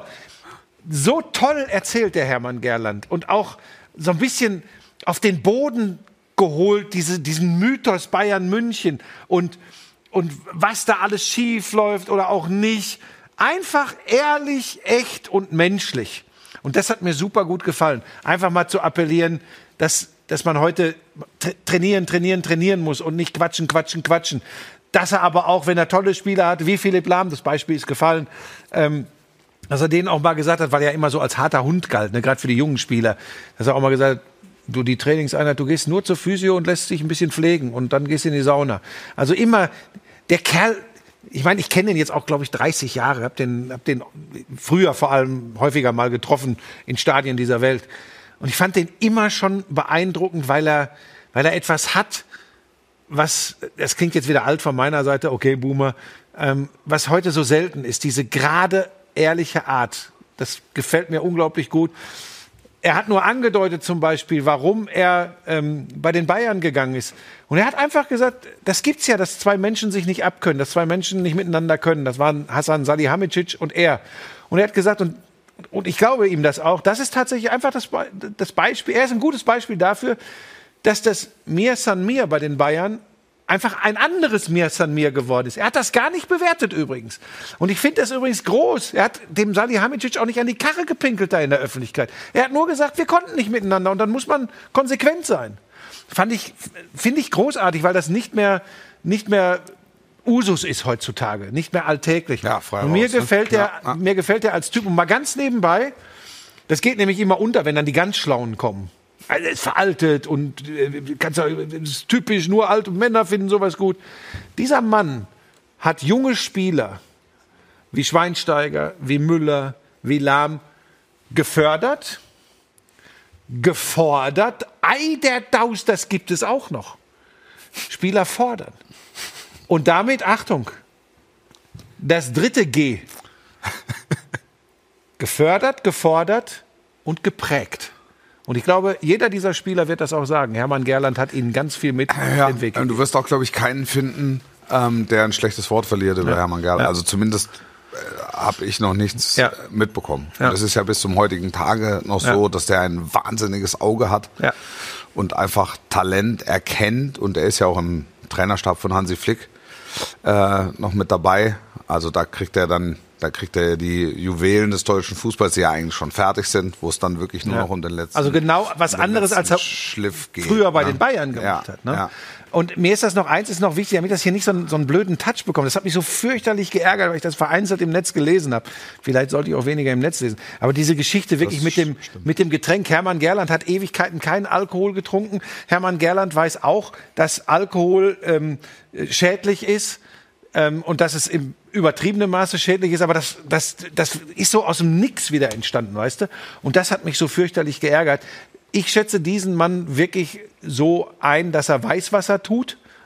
So toll erzählt der Hermann Gerland. Und auch so ein bisschen auf den Boden geholt, diesen Mythos Bayern München und was da alles schief läuft oder auch nicht. Einfach ehrlich, echt und menschlich. Und das hat mir super gut gefallen. Einfach mal zu appellieren, dass man heute trainieren muss und nicht quatschen. Dass er aber auch, wenn er tolle Spieler hat, wie Philipp Lahm, das Beispiel ist gefallen, dass er denen auch mal gesagt hat, weil er immer so als harter Hund galt, ne, gerade für die jungen Spieler, dass er auch mal gesagt hat, du, die Trainingseinheit, du gehst nur zur Physio und lässt dich ein bisschen pflegen und dann gehst du in die Sauna. Also immer, der Kerl, ich meine, ich kenne den jetzt auch, glaube ich, 30 Jahre, hab den früher vor allem häufiger mal getroffen in Stadien dieser Welt. Und ich fand den immer schon beeindruckend, weil er etwas hat, was, das klingt jetzt wieder alt von meiner Seite, okay, Boomer, was heute so selten ist, diese gerade, ehrliche Art. Das gefällt mir unglaublich gut. Er hat nur angedeutet zum Beispiel, warum er bei den Bayern gegangen ist. Und er hat einfach gesagt, das gibt's ja, dass zwei Menschen sich nicht abkönnen, dass zwei Menschen nicht miteinander können. Das waren Hasan Salihamidzic und er. Und er hat gesagt, und ich glaube ihm das auch, das ist tatsächlich einfach das Beispiel, er ist ein gutes Beispiel dafür, dass das Mir San Mir bei den Bayern einfach ein anderes Mir San Mir geworden ist. Er hat das gar nicht bewertet übrigens. Und ich finde das übrigens groß. Er hat dem Salihamidzic auch nicht an die Karre gepinkelt da in der Öffentlichkeit. Er hat nur gesagt, wir konnten nicht miteinander und dann muss man konsequent sein. Finde ich großartig, weil das nicht mehr Usus ist heutzutage, nicht mehr alltäglich. Ja, und mir gefällt der als Typ. Und mal ganz nebenbei, das geht nämlich immer unter, wenn dann die ganz Schlauen kommen. Also ist veraltet und ist typisch, nur alte Männer finden sowas gut. Dieser Mann hat junge Spieler wie Schweinsteiger, wie Müller, wie Lahm gefördert, gefordert. Ei der Daus, das gibt es auch noch. Spieler fordern. Und damit, Achtung, das dritte G. Gefördert, gefordert und geprägt. Und ich glaube, jeder dieser Spieler wird das auch sagen. Hermann Gerland hat ihnen ganz viel mitentwickelt. Du wirst auch, glaube ich, keinen finden, der ein schlechtes Wort verliert über Hermann Gerland. Ja. Also zumindest habe ich noch nichts mitbekommen. Ja. Und es ist ja bis zum heutigen Tage noch so, dass der ein wahnsinniges Auge hat und einfach Talent erkennt. Und er ist ja auch im Trainerstab von Hansi Flick noch mit dabei. Also da kriegt er die Juwelen des deutschen Fußballs, die ja eigentlich schon fertig sind, wo es dann wirklich nur noch um den letzten Also genau was anderes, als er Schliff geht, früher bei den Bayern gemacht hat. Ne? Ja. Und mir ist das noch eins, ist noch wichtig, damit das hier nicht so einen blöden Touch bekommt. Das hat mich so fürchterlich geärgert, weil ich das vereinzelt im Netz gelesen habe. Vielleicht sollte ich auch weniger im Netz lesen. Aber diese Geschichte wirklich mit dem Getränk. Hermann Gerland hat Ewigkeiten keinen Alkohol getrunken. Hermann Gerland weiß auch, dass Alkohol schädlich ist. Und dass es im übertriebenen Maße schädlich ist, aber das ist so aus dem Nix wieder entstanden, weißt du? Und das hat mich so fürchterlich geärgert. Ich schätze diesen Mann wirklich so ein, dass er weiß, was er tut,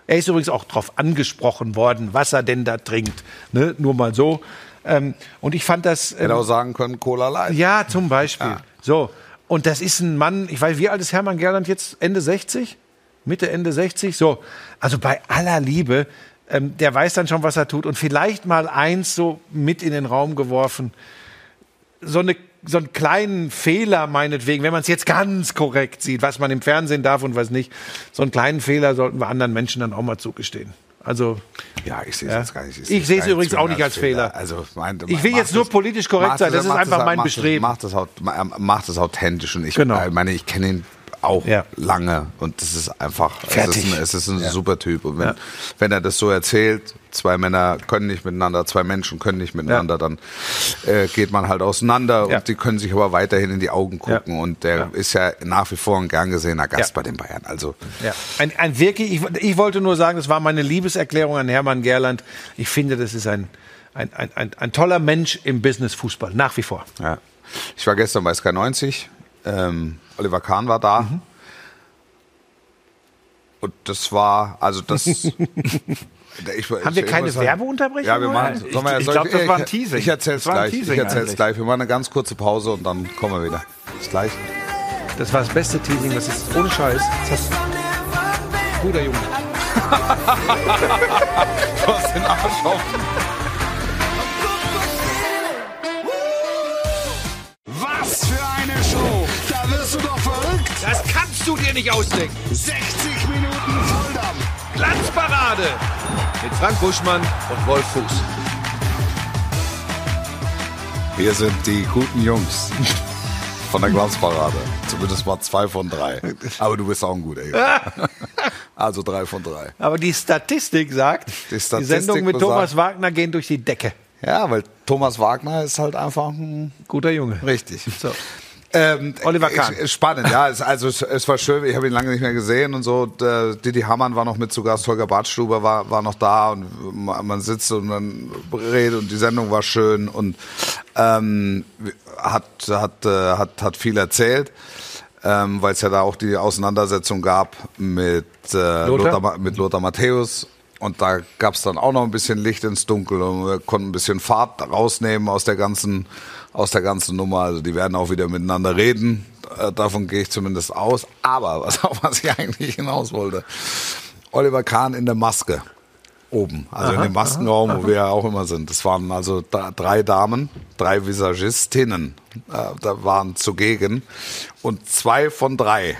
Er ist übrigens auch darauf angesprochen worden, was er denn da trinkt. Ne? Nur mal so. Und ich fand das... Hätte auch sagen können, Cola Light. Ja, zum Beispiel. Ja. So. Und das ist ein Mann, ich weiß, wie alt ist Hermann Gerland jetzt? Ende 60? Mitte, Ende 60? So. Also bei aller Liebe, der weiß dann schon, was er tut. Und vielleicht mal eins so mit in den Raum geworfen. So einen kleinen Fehler meinetwegen, wenn man es jetzt ganz korrekt sieht, was man im Fernsehen darf und was nicht. So einen kleinen Fehler sollten wir anderen Menschen dann auch mal zugestehen. Also, ja, ich sehe es jetzt gar nicht. Ich sehe es übrigens auch nicht als Fehler. Also, ich will jetzt nur politisch korrekt sein. Das ist einfach mein Bestreben. Macht das authentisch. Und ich meine, ich kenne ihn auch lange. Und das ist einfach, es ist ein super Typ. Und wenn er das so erzählt, zwei Männer können nicht miteinander, zwei Menschen können nicht miteinander, dann geht man halt auseinander und die können sich aber weiterhin in die Augen gucken. Ja. Und der ist ja nach wie vor ein gern gesehener Gast bei den Bayern. Also ein wirklich, ich wollte nur sagen, das war meine Liebeserklärung an Hermann Gerland. Ich finde, das ist ein toller Mensch im Business-Fußball, nach wie vor. Ja. Ich war gestern bei Sky 90, Oliver Kahn war da. Mhm. Und das war, also das... Haben wir keine Werbeunterbrechung? Ja, wir machen. Ich glaube, das war ein Teasing. Ich erzähl's gleich. Wir machen eine ganz kurze Pause und dann kommen wir wieder. Bis gleich. Das war das beste Teasing, das ist ohne Scheiß. Guter Junge. Du hast den Arsch auf. Was für eine Show! Da wirst du doch verrückt! Das kannst du dir nicht ausdenken. 60 Minuten Volldampf! Glanzparade mit Frank Buschmann und Wolf Fuß. Hier sind die guten Jungs von der Glanzparade. Zumindest mal 2 von 3. Aber du bist auch ein guter Junge. Also 3 von 3. Aber die Statistik sagt, die Sendung mit Thomas Wagner gehen durch die Decke. Ja, weil Thomas Wagner ist halt einfach ein guter Junge. Richtig. So. Oliver Kahn. Spannend, ja. Es war schön, ich habe ihn lange nicht mehr gesehen und so. Didi Hamann war noch mit zu Gast, Holger Badstuber war noch da und man sitzt und man redet und die Sendung war schön und hat viel erzählt, weil es ja da auch die Auseinandersetzung gab mit Lothar Matthäus. Und da gab es dann auch noch ein bisschen Licht ins Dunkel und wir konnten ein bisschen Fahrt rausnehmen aus der ganzen Nummer. Also die werden auch wieder miteinander reden. Davon gehe ich zumindest aus. Aber was ich eigentlich hinaus wollte, Oliver Kahn in der Maske oben, also in dem Maskenraum, wo wir ja auch immer sind. Das waren also 3 Damen, 3 Visagistinnen, da waren zugegen und 2 von 3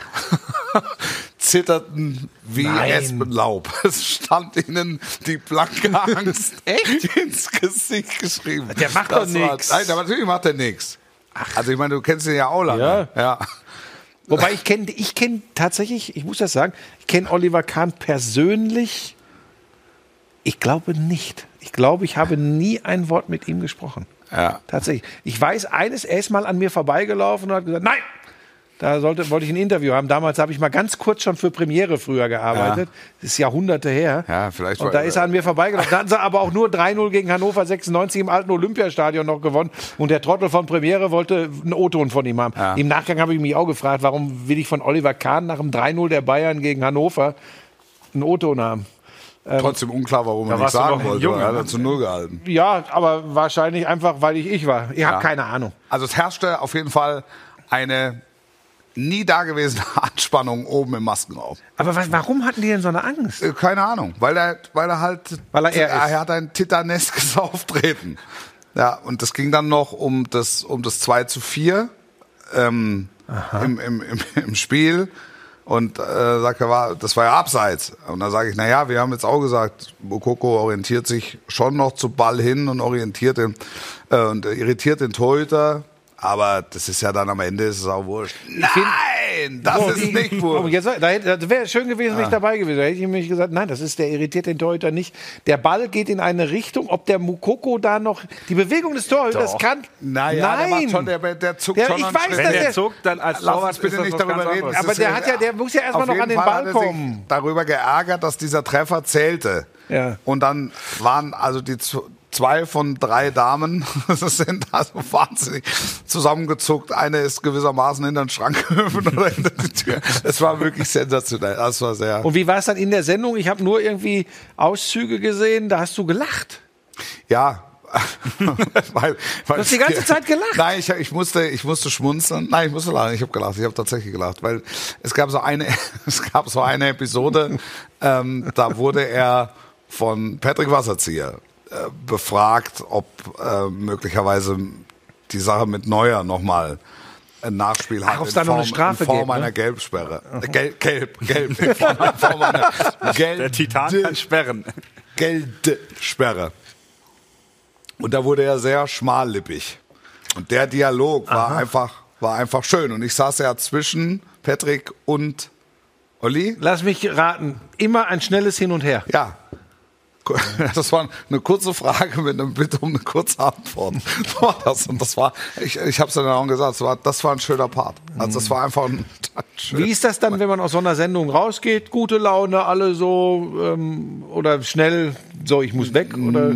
zitterten wie Espenlaub. Es stand ihnen die blanke Angst ins Gesicht geschrieben. Der macht doch nichts. Nein, natürlich macht er nichts. Also ich meine, du kennst ihn ja auch lange. Ja. Wobei ich kenne tatsächlich, ich muss das sagen, ich kenne Oliver Kahn persönlich. Ich glaube nicht. Ich glaube, ich habe nie ein Wort mit ihm gesprochen. Ja. Tatsächlich. Ich weiß eines, er ist mal an mir vorbeigelaufen und hat gesagt, nein! Da wollte ich ein Interview haben. Damals habe ich mal ganz kurz schon für Premiere früher gearbeitet. Das ist Jahrhunderte her. Ja, vielleicht. Und da ist er an mir vorbeigelaufen. Da hatten sie aber auch nur 3-0 gegen Hannover 96 im alten Olympiastadion noch gewonnen. Und der Trottel von Premiere wollte einen O-Ton von ihm haben. Ja. Im Nachgang habe ich mich auch gefragt, warum will ich von Oliver Kahn nach dem 3-0 der Bayern gegen Hannover einen O-Ton haben? Trotzdem unklar, warum er nicht sagen wollte. Er hat er zu 0 gehalten. Ja, aber wahrscheinlich einfach, weil ich war. Ich habe keine Ahnung. Also es herrschte auf jeden Fall eine nie dagewesene Anspannung oben im Maskenraum. Aber warum hatten die denn so eine Angst? Keine Ahnung, weil er hat ein titaneskes Auftreten. Ja, und das ging dann noch um das 2:4 im Spiel. Und das war ja abseits. Und da sage ich, naja, wir haben jetzt auch gesagt, Moukoko orientiert sich schon noch zu Ball hin und irritiert den Torhüter. Aber das ist ja dann am Ende ist es auch wurscht. Nein, das ist nicht wurscht. Das wäre schön gewesen, wenn ich dabei gewesen wäre. Da hätte ich nämlich gesagt, nein, der irritiert den Torhüter nicht. Der Ball geht in eine Richtung, ob der Moukoko da noch die Bewegung des Torhüters kann. Naja, nein. Der zuckt schon ich weiß, wenn der zuckt, dann als Torwart bitte nicht darüber reden. Aber der muss ja erstmal noch an den Ball kommen. Sich darüber geärgert, dass dieser Treffer zählte. Ja. Und dann waren also 2 von 3 Damen sind also wahnsinnig zusammengezuckt. Eine ist gewissermaßen in den Schrank gehüpft oder hinter die Tür. Es war wirklich sensationell. Das war sehr. Und wie war es dann in der Sendung? Ich habe nur irgendwie Auszüge gesehen, da hast du gelacht. Ja. weil, Du hast die ganze Zeit gelacht. Nein, ich musste schmunzeln. Nein, ich musste lachen. Ich habe gelacht. Ich habe tatsächlich gelacht, weil es gab so eine Episode, da wurde er von Patrick Wasserzieher befragt, ob möglicherweise die Sache mit Neuer nochmal ein Nachspiel hat ob es da noch eine Strafe in Form gibt, ne? einer Gelbsperre. Gelb, in Form einer Der Titan kann sperren. Geldsperre. Und da wurde er sehr schmallippig. Und der Dialog war einfach schön. Und ich saß ja zwischen Patrick und Olli. Lass mich raten, immer ein schnelles Hin und Her. Ja. Das war eine kurze Frage mit einem Bitte um eine kurze Antwort. Und das war, ich habe es dann auch gesagt, das war ein schöner Part. Also das war einfach ein schön. Wie ist das dann, wenn man aus so einer Sendung rausgeht? Gute Laune, alle so oder schnell, so ich muss weg? Oder?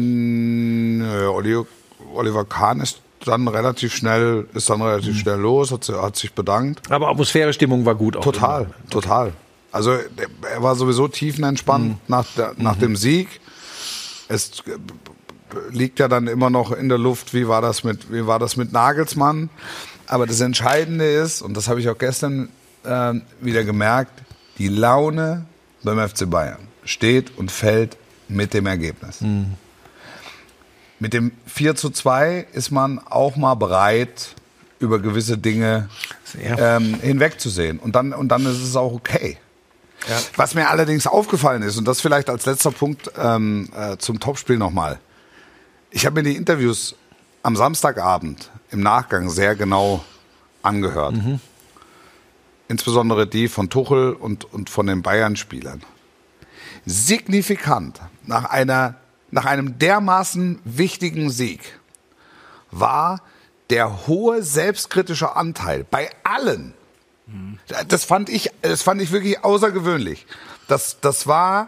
Oliver Kahn ist dann relativ schnell los, hat sich bedankt. Aber Atmosphäre, Stimmung war gut auch. Total. Also er war sowieso tiefenentspannt nach dem Sieg. Es liegt ja dann immer noch in der Luft, wie war das mit Nagelsmann. Aber das Entscheidende ist, und das habe ich auch gestern wieder gemerkt, die Laune beim FC Bayern steht und fällt mit dem Ergebnis. Mit dem 4:2 ist man auch mal bereit, über gewisse Dinge hinwegzusehen. Und dann ist es auch okay. Ja. Was mir allerdings aufgefallen ist, und das vielleicht als letzter Punkt zum Topspiel nochmal. Ich habe mir die Interviews am Samstagabend im Nachgang sehr genau angehört. Insbesondere die von Tuchel und von den Bayern-Spielern. Signifikant nach einem dermaßen wichtigen Sieg war der hohe selbstkritische Anteil bei allen. Das fand ich wirklich außergewöhnlich. Es war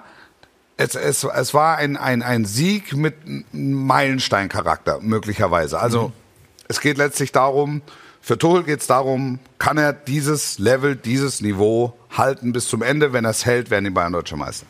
ein Sieg mit Meilensteincharakter möglicherweise. Also es geht letztlich darum, für Tuchel geht es darum, kann er dieses Level, dieses Niveau halten bis zum Ende. Wenn er es hält, werden die Bayern Deutscher Meister.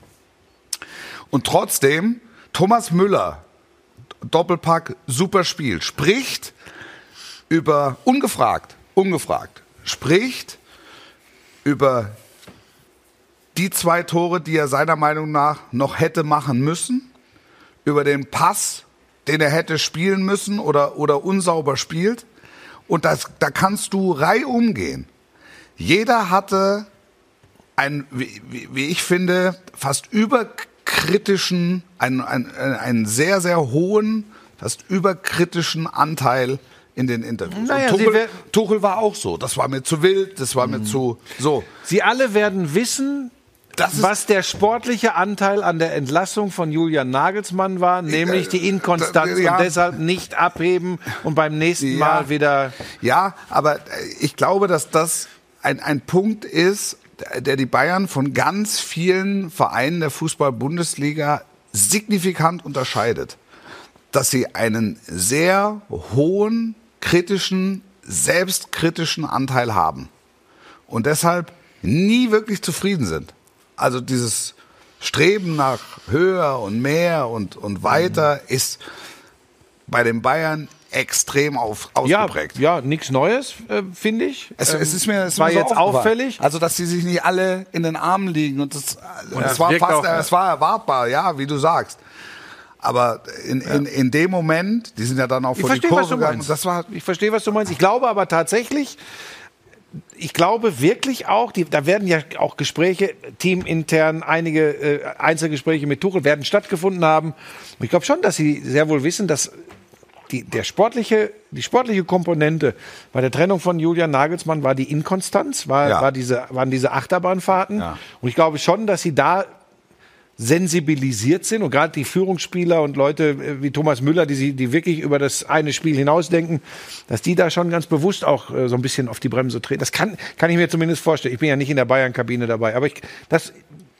Und trotzdem, Thomas Müller, Doppelpack, super Spiel, spricht über, ungefragt, spricht über die 2 Tore, die er seiner Meinung nach noch hätte machen müssen, über den Pass, den er hätte spielen müssen oder unsauber spielt. Und da kannst du reihum gehen. Jeder hatte einen, wie ich finde, fast überkritischen, einen sehr, sehr hohen, fast überkritischen Anteil in den Interviews. Naja, Tuchel war auch so. Das war mir zu wild, das war mir zu so. Sie alle werden wissen, was der sportliche Anteil an der Entlassung von Julian Nagelsmann war, nämlich die Inkonstanz und deshalb nicht abheben und beim nächsten Mal wieder... Ja, aber ich glaube, dass das ein Punkt ist, der die Bayern von ganz vielen Vereinen der Fußball-Bundesliga signifikant unterscheidet. Dass sie einen sehr hohen, selbstkritischen Anteil haben. Und deshalb nie wirklich zufrieden sind. Also dieses Streben nach höher und mehr und weiter ist bei den Bayern extrem ausgeprägt. Ja, nichts Neues, finde ich. Es war jetzt so auffällig. Also, dass sie sich nicht alle in den Armen liegen und es war erwartbar, ja, wie du sagst. Aber in dem Moment, die sind ja dann auch vor die Kurve gegangen. Ich verstehe, was du meinst. Ich glaube aber tatsächlich, wirklich auch, da werden ja auch Gespräche, teamintern, einige Einzelgespräche mit Tuchel werden stattgefunden haben. Und ich glaube schon, dass sie sehr wohl wissen, dass die sportliche Komponente bei der Trennung von Julian Nagelsmann war die Inkonstanz, waren diese Achterbahnfahrten. Ja. Und ich glaube schon, dass sie da sensibilisiert sind und gerade die Führungsspieler und Leute wie Thomas Müller, die wirklich über das eine Spiel hinausdenken, dass die da schon ganz bewusst auch so ein bisschen auf die Bremse treten. Das kann ich mir zumindest vorstellen. Ich bin ja nicht in der Bayern-Kabine dabei, aber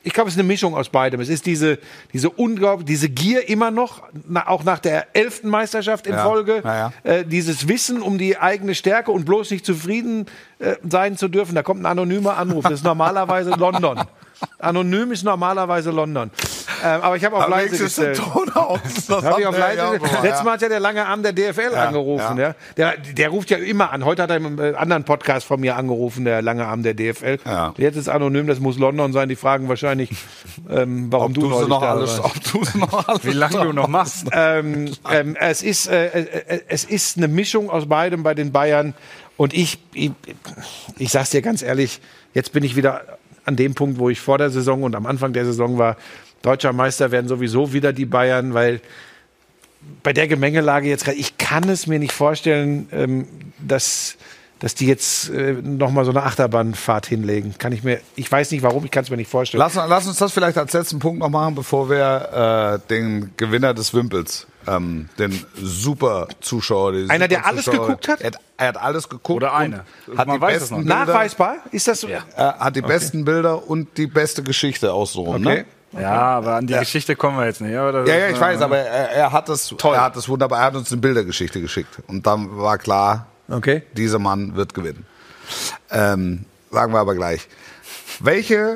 Ich glaube, es ist eine Mischung aus beidem. Es ist diese Gier immer noch, auch nach der 11. Meisterschaft in Folge, dieses Wissen um die eigene Stärke und bloß nicht zufrieden sein zu dürfen. Da kommt ein anonymer Anruf. Das ist normalerweise London. Anonym ist normalerweise London. Aber ich habe auf leise gestellt. Letztes Mal hat ja der lange Arm der DFL angerufen. Ja. Der ruft ja immer an. Heute hat er im anderen Podcast von mir angerufen, der lange Arm der DFL. Ja. Jetzt ist anonym, das muss London sein. Die fragen wahrscheinlich, warum du noch alles. Wie lange du noch machst. Es ist eine Mischung aus beidem bei den Bayern. Und ich sag's dir ganz ehrlich, jetzt bin ich wieder an dem Punkt, wo ich vor der Saison und am Anfang der Saison war. Deutscher Meister werden sowieso wieder die Bayern, weil bei der Gemengelage jetzt gerade, ich kann es mir nicht vorstellen, dass die jetzt nochmal so eine Achterbahnfahrt hinlegen. Ich weiß nicht warum, ich kann es mir nicht vorstellen. Lass uns das vielleicht als letzten Punkt noch machen, bevor wir den Gewinner des Wimbledons, den super Zuschauer. Einer, der alles geguckt hat? Er hat alles geguckt. Oder eine. Hat die besten Bilder, nachweisbar? Ist das so? Hat die besten Bilder und die beste Geschichte aussuchen. Okay. Ne? Ja, aber an die Geschichte kommen wir jetzt nicht. Oder? Ja, ich weiß, aber er hat das wunderbar. Er hat uns eine Bildergeschichte geschickt. Und dann war klar, dieser Mann wird gewinnen. Sagen wir aber gleich. Welche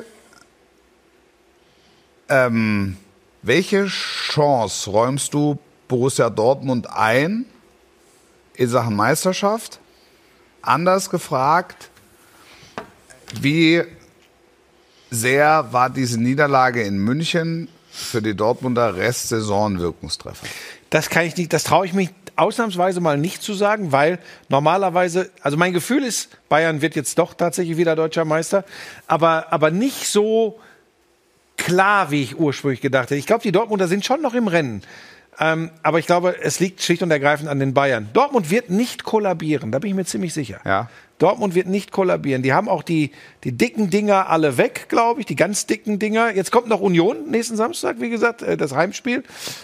Chance räumst du Borussia Dortmund ein in Sachen Meisterschaft? Anders gefragt, wie sehr war diese Niederlage in München für die Dortmunder Restsaison Wirkungstreffer? Das kann ich nicht, das traue ich mich ausnahmsweise mal nicht zu sagen, weil normalerweise, also mein Gefühl ist, Bayern wird jetzt doch tatsächlich wieder deutscher Meister, aber nicht so klar, wie ich ursprünglich gedacht hätte. Ich glaube, die Dortmunder sind schon noch im Rennen. Aber ich glaube, es liegt schlicht und ergreifend an den Bayern. Dortmund wird nicht kollabieren, da bin ich mir ziemlich sicher. Ja. Dortmund wird nicht kollabieren. Die haben auch die dicken Dinger alle weg, glaube ich, die ganz dicken Dinger. Jetzt kommt noch Union nächsten Samstag, wie gesagt, das Heimspiel.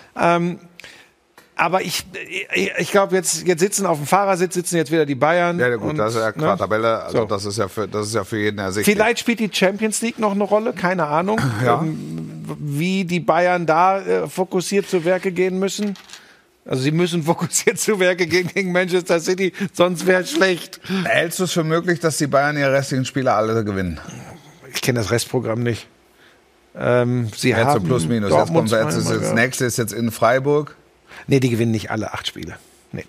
Aber ich glaube, jetzt sitzen auf dem Fahrersitz jetzt wieder die Bayern. Ja, gut, das ist ja qua Tabelle, also das ist ja für jeden ersichtlich. Vielleicht spielt die Champions League noch eine Rolle, keine Ahnung, wie die Bayern da fokussiert zu Werke gehen müssen. Also sie müssen fokussiert zu Werke gehen gegen Manchester City, sonst wäre es schlecht. Hältst du es für möglich, dass die Bayern ihre restlichen Spiele alle gewinnen? Ich kenne das Restprogramm nicht. Sie haben zum Plus Minus. Jetzt kommt das nächste ist jetzt in Freiburg. Nee, die gewinnen nicht alle 8 Spiele. Nee.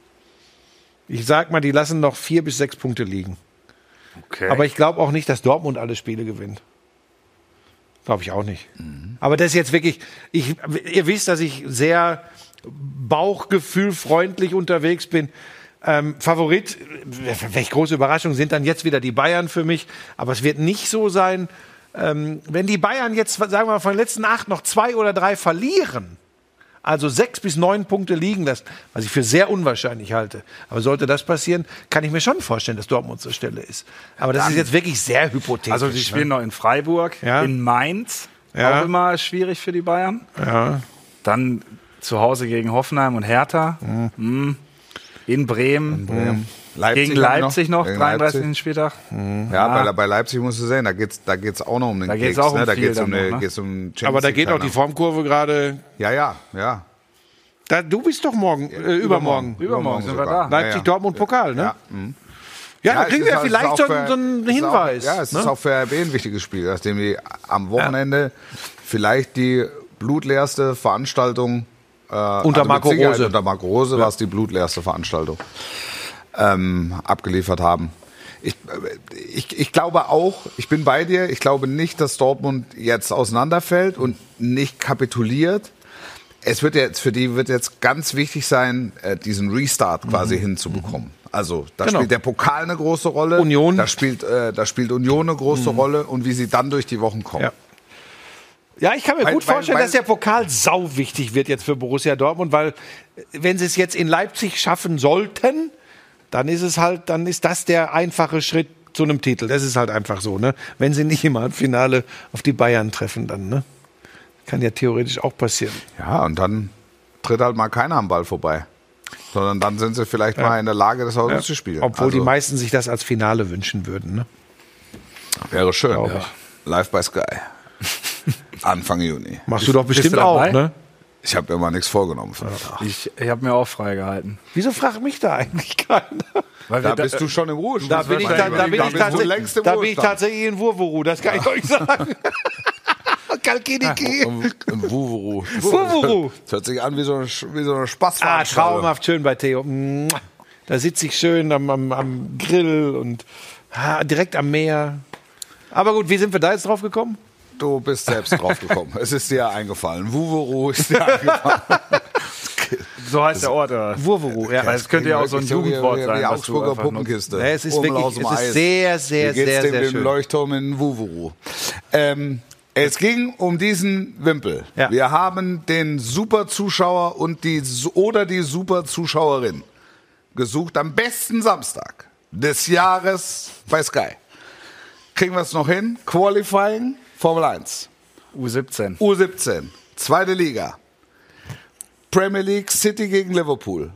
Ich sag mal, die lassen noch 4 bis 6 Punkte liegen. Okay. Aber ich glaube auch nicht, dass Dortmund alle Spiele gewinnt. Glaube ich auch nicht. Mhm. Aber das ist jetzt wirklich, ihr wisst, dass ich sehr bauchgefühlfreundlich unterwegs bin. Favorit, welche große Überraschung, sind dann jetzt wieder die Bayern für mich. Aber es wird nicht so sein, wenn die Bayern jetzt, sagen wir mal, von den letzten 8 noch 2 oder 3 verlieren, also 6 bis 9 Punkte liegen lassen, was ich für sehr unwahrscheinlich halte. Aber sollte das passieren, kann ich mir schon vorstellen, dass Dortmund zur Stelle ist. Aber das ist jetzt wirklich sehr hypothetisch. Also die spielen noch in Freiburg, in Mainz, auch immer schwierig für die Bayern. Ja. Dann zu Hause gegen Hoffenheim und Hertha. Mhm. In Bremen. Gegen Leipzig noch 33. Spieltag. Ja, bei Leipzig musst du sehen, da geht's auch noch um den Keks. Da geht's um Champions Aber da geht auch die Formkurve gerade. Ja. Du bist doch übermorgen. Übermorgen sind wir da. Leipzig, Dortmund, Pokal, ne? Ja, da kriegen wir vielleicht so einen Hinweis. Es ist auch für RB ein wichtiges Spiel, nachdem die am Wochenende vielleicht die blutleerste Veranstaltung unter Marco Rose. Unter Marco Rose war es die blutleerste Veranstaltung. Abgeliefert haben. Ich glaube auch, ich bin bei dir, ich glaube nicht, dass Dortmund jetzt auseinanderfällt und nicht kapituliert. Für die wird jetzt ganz wichtig sein, diesen Restart quasi hinzubekommen. Also da spielt der Pokal eine große Rolle, Union. Da spielt Union eine große Rolle und wie sie dann durch die Wochen kommen. Ja, ich kann mir gut vorstellen, dass der Pokal sau wichtig wird jetzt für Borussia Dortmund, weil wenn sie es jetzt in Leipzig schaffen sollten, dann ist das der einfache Schritt zu einem Titel. Das ist halt einfach so, ne? Wenn sie nicht im Halbfinale auf die Bayern treffen, dann, ne? Kann ja theoretisch auch passieren. Ja, und dann tritt halt mal keiner am Ball vorbei. Sondern dann sind sie vielleicht mal in der Lage, das Haus zu spielen. Obwohl die meisten sich das als Finale wünschen würden, ne? Wäre schön. Live bei Sky. Anfang Juni. Machst du doch bestimmt auch, ne? Ich habe mir mal nichts vorgenommen für den Tag. Ich habe mir auch freigehalten. Wieso fragt mich da eigentlich keiner? Weil da bist du schon im Ruhestand. Da bin ich tatsächlich in Wurwuru, das kann ich euch sagen. Kalkiniki. Im Wurwuru. Wurwuru. Das hört sich an wie so eine Spaßveranstaltung. Traumhaft schön bei Theo. Da sitze ich schön am Grill und direkt am Meer. Aber gut, wie sind wir da jetzt drauf gekommen? Du bist selbst drauf gekommen. Es ist dir eingefallen. Wurwuru ist dir eingefallen. So heißt der Ort, oder? Wurwuru, ja. Es könnte ja auch so ein Jugendwort sein. Die Augsburger Puppenkiste. Ja, es ist wirklich sehr, sehr, sehr, sehr schön. Leuchtturm in Wurwuru. Es ging um diesen Wimpel. Ja. Wir haben den Superzuschauer und die Superzuschauerin gesucht am besten Samstag des Jahres bei Sky. Kriegen wir es noch hin? Qualifying, Formel 1. U17, zweite Liga. Premier League, City gegen Liverpool.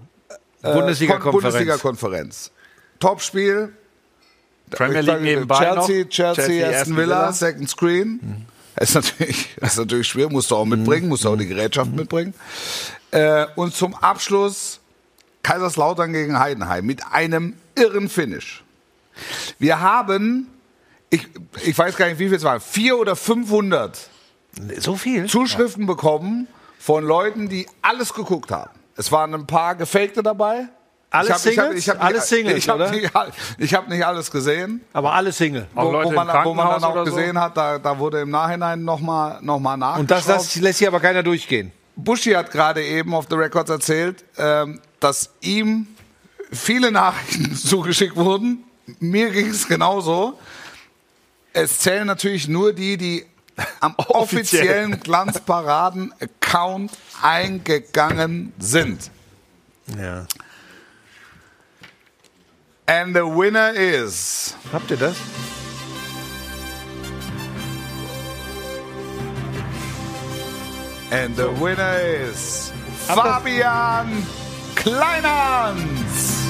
Bundesliga-Konferenz. Topspiel. Premier League nebenbei Chelsea, Aston Villa, Second Screen. Ist natürlich schwer, musst du auch mitbringen, musst du auch die Gerätschaften mitbringen. Und zum Abschluss Kaiserslautern gegen Heidenheim mit einem irren Finish. Wir haben, ich weiß gar nicht, wie viel es waren, 400 oder 500 so viel Zuschriften bekommen von Leuten, die alles geguckt haben. Es waren ein paar Gefakte dabei. Alles Singles, oder? Ich habe nicht alles gesehen. Aber alle Single. Wo man dann auch gesehen hat, da wurde im Nachhinein noch mal nachgeschaut. Und das lässt hier aber keiner durchgehen. Buschi hat gerade eben auf The Records erzählt, dass ihm viele Nachrichten zugeschickt wurden. Mir ging es genauso. Es zählen natürlich nur die am offiziellen Glanzparaden-Account eingegangen sind. Ja. And the winner is... Habt ihr das? And the winner is Fabian Kleinhans.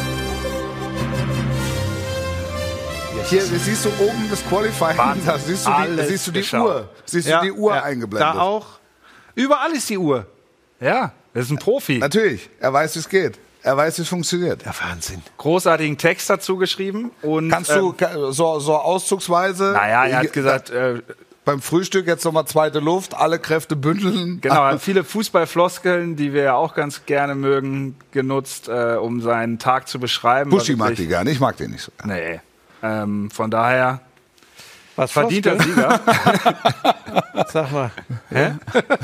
Hier siehst du oben das Qualifying, da siehst du die Uhr. Siehst du die Uhr eingeblendet. Da auch. Überall ist die Uhr. Ja, das ist ein Profi. Natürlich, er weiß, wie es geht. Er weiß, wie es funktioniert. Ja, Wahnsinn. Großartigen Text dazu geschrieben. Und, kannst du so auszugsweise... Naja, er hat gesagt... beim Frühstück jetzt nochmal zweite Luft, alle Kräfte bündeln. Genau, er hat viele Fußballfloskeln, die wir ja auch ganz gerne mögen, genutzt, um seinen Tag zu beschreiben. Buschi mag die gar nicht, ich mag den nicht so. Nee. Von daher verdienter Sieger. Sag mal. Hä?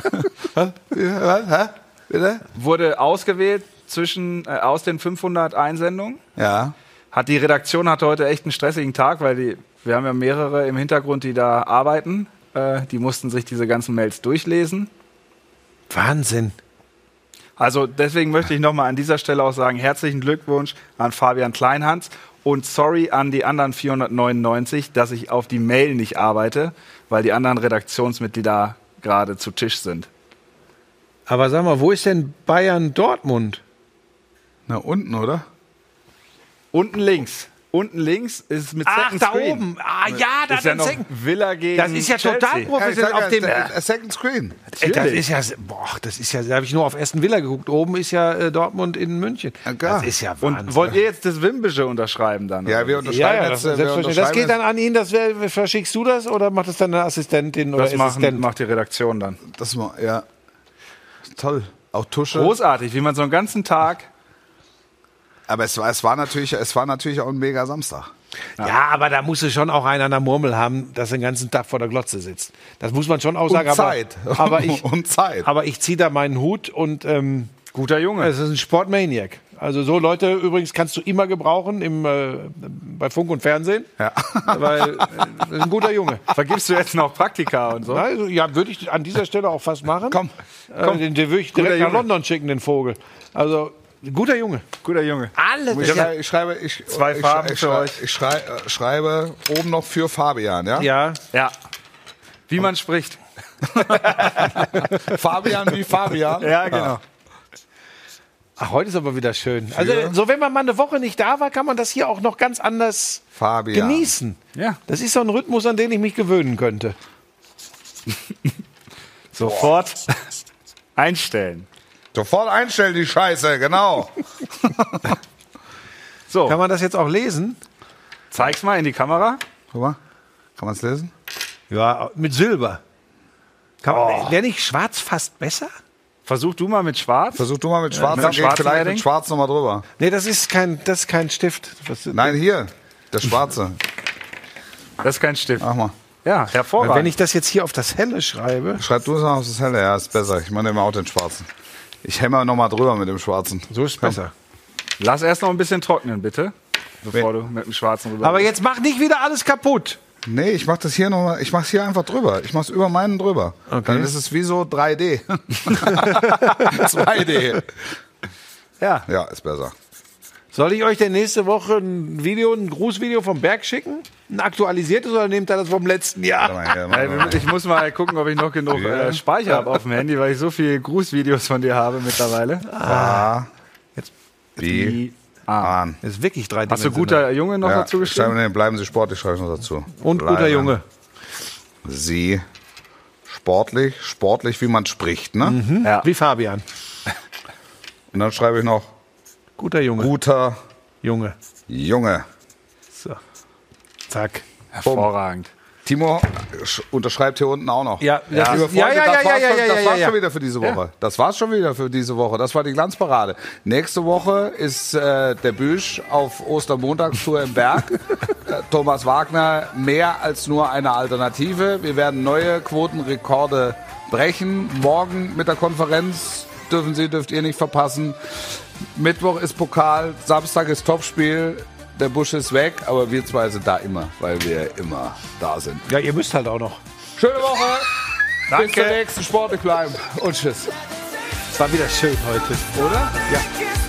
Hä? Bitte? Wurde ausgewählt aus den 500 Einsendungen. Ja. Die Redaktion hatte heute echt einen stressigen Tag, weil wir haben ja mehrere im Hintergrund, die da arbeiten. Die mussten sich diese ganzen Mails durchlesen. Wahnsinn. Also deswegen möchte ich nochmal an dieser Stelle auch sagen, herzlichen Glückwunsch an Fabian Kleinhans und sorry an die anderen 499, dass ich auf die Mail nicht arbeite, weil die anderen Redaktionsmitglieder gerade zu Tisch sind. Aber sag mal, wo ist denn Bayern-Dortmund? Na, unten, oder? Unten links. Unten links ist mit Second da Screen. oben. Ja, da ist ja noch Villa gegen das ist ja Chelsea. total professionell auf dem Second Screen. Das ist ja, da habe ich nur auf Aston Villa geguckt. Oben ist ja Dortmund in München. Das ist ja Wahnsinn. Und wollt ihr jetzt das Wimbische unterschreiben dann? Ja, wir unterschreiben jetzt. Das geht dann an ihn, verschickst du das oder macht das dann eine Assistentin oder Assistent? Macht die Redaktion dann. Ja. Toll. Auch Tusche. Großartig, wie man so einen ganzen Tag... Aber es war natürlich auch ein mega Samstag. Ja, aber da musst du schon auch einen an der Murmel haben, dass er den ganzen Tag vor der Glotze sitzt. Das muss man schon auch sagen. Und Zeit. Aber ich ziehe da meinen Hut und guter Junge. Es ist ein Sportmaniac. Also so Leute übrigens kannst du immer gebrauchen bei Funk und Fernsehen. Ja. Weil das ist ein guter Junge. Vergibst du jetzt noch Praktika und so? Also, ja, würde ich an dieser Stelle auch fast machen. Komm. Den würde ich direkt nach London schicken, den Vogel. Also guter Junge. Guter Junge. Alles. Ich schreibe zwei Farben für euch. Ich schreibe oben noch für Fabian, ja? Ja. Wie man spricht. Fabian wie Fabian. Ja, genau. Ach, heute ist aber wieder schön. Also, so wenn man mal eine Woche nicht da war, kann man das hier auch noch ganz anders genießen. Ja. Das ist so ein Rhythmus, an den ich mich gewöhnen könnte. Sofort einstellen. Sofort einstellen, die Scheiße, genau. So, Kann man das jetzt auch lesen? zeig's mal in die Kamera. Guck mal, kann man es lesen? Ja, mit Silber. Wäre nicht schwarz fast besser? Versuch du mal mit Schwarz. Versuch du mal mit Schwarz, mit dann gehe ich schwarzen vielleicht Edding? mit Schwarz nochmal drüber. Nee, das ist kein Stift. Nein, hier, der Schwarze. Das ist kein Stift. Mach mal. Ja, Weil hervorragend. wenn ich das jetzt hier auf das Helle schreibe, Schreib du es noch auf das Helle, ja, ist besser. Ich meine immer auch den Schwarzen. Ich hämmer nochmal drüber mit dem Schwarzen. so ist besser. Lass erst noch ein bisschen trocknen, bitte. Bevor du mit dem Schwarzen rüber. Aber jetzt mach nicht wieder alles kaputt. Nee, ich mach das hier nochmal, ich mach's hier einfach drüber. Ich mach's über meinen drüber. Okay. Dann ist es wie so 3D. 2D. Ja. Ja, ist besser. Soll ich euch denn nächste Woche ein Grußvideo vom Berg schicken? Ein aktualisiertes oder nehmt ihr das vom letzten Jahr? Ich muss mal gucken, ob ich noch genug Speicher habe auf dem Handy, weil ich so viele Grußvideos von dir habe mittlerweile. Wie? Ah. Das ist wirklich 3D. Hast du guter Junge noch dazu geschrieben? Nee, bleiben Sie sportlich, schreibe ich noch dazu. Und guter Bleiben Junge. Sie sportlich, wie man spricht, ne? Ja. Wie Fabian. Und dann schreibe ich noch Guter Junge. guter Junge. Junge. So. Zack. Hervorragend. Timo unterschreibt hier unten auch noch. Ja, Liebe Freunde, das war's schon wieder für diese Woche. Ja. Das war's schon wieder für diese Woche. Das war die Glanzparade. Nächste Woche ist der Büsch auf Ostermontagstour im Berg. Thomas Wagner mehr als nur eine Alternative. Wir werden neue Quotenrekorde brechen. Morgen mit der Konferenz dürft ihr nicht verpassen. Mittwoch ist Pokal, Samstag ist Topspiel. Der Busch ist weg, aber wir zwei sind da immer, weil wir immer da sind. Ja, ihr müsst halt auch noch. Schöne Woche. Danke. Bis zum nächsten Sportlich bleiben. Und tschüss. Es war wieder schön heute. Oder? Ja. Kiss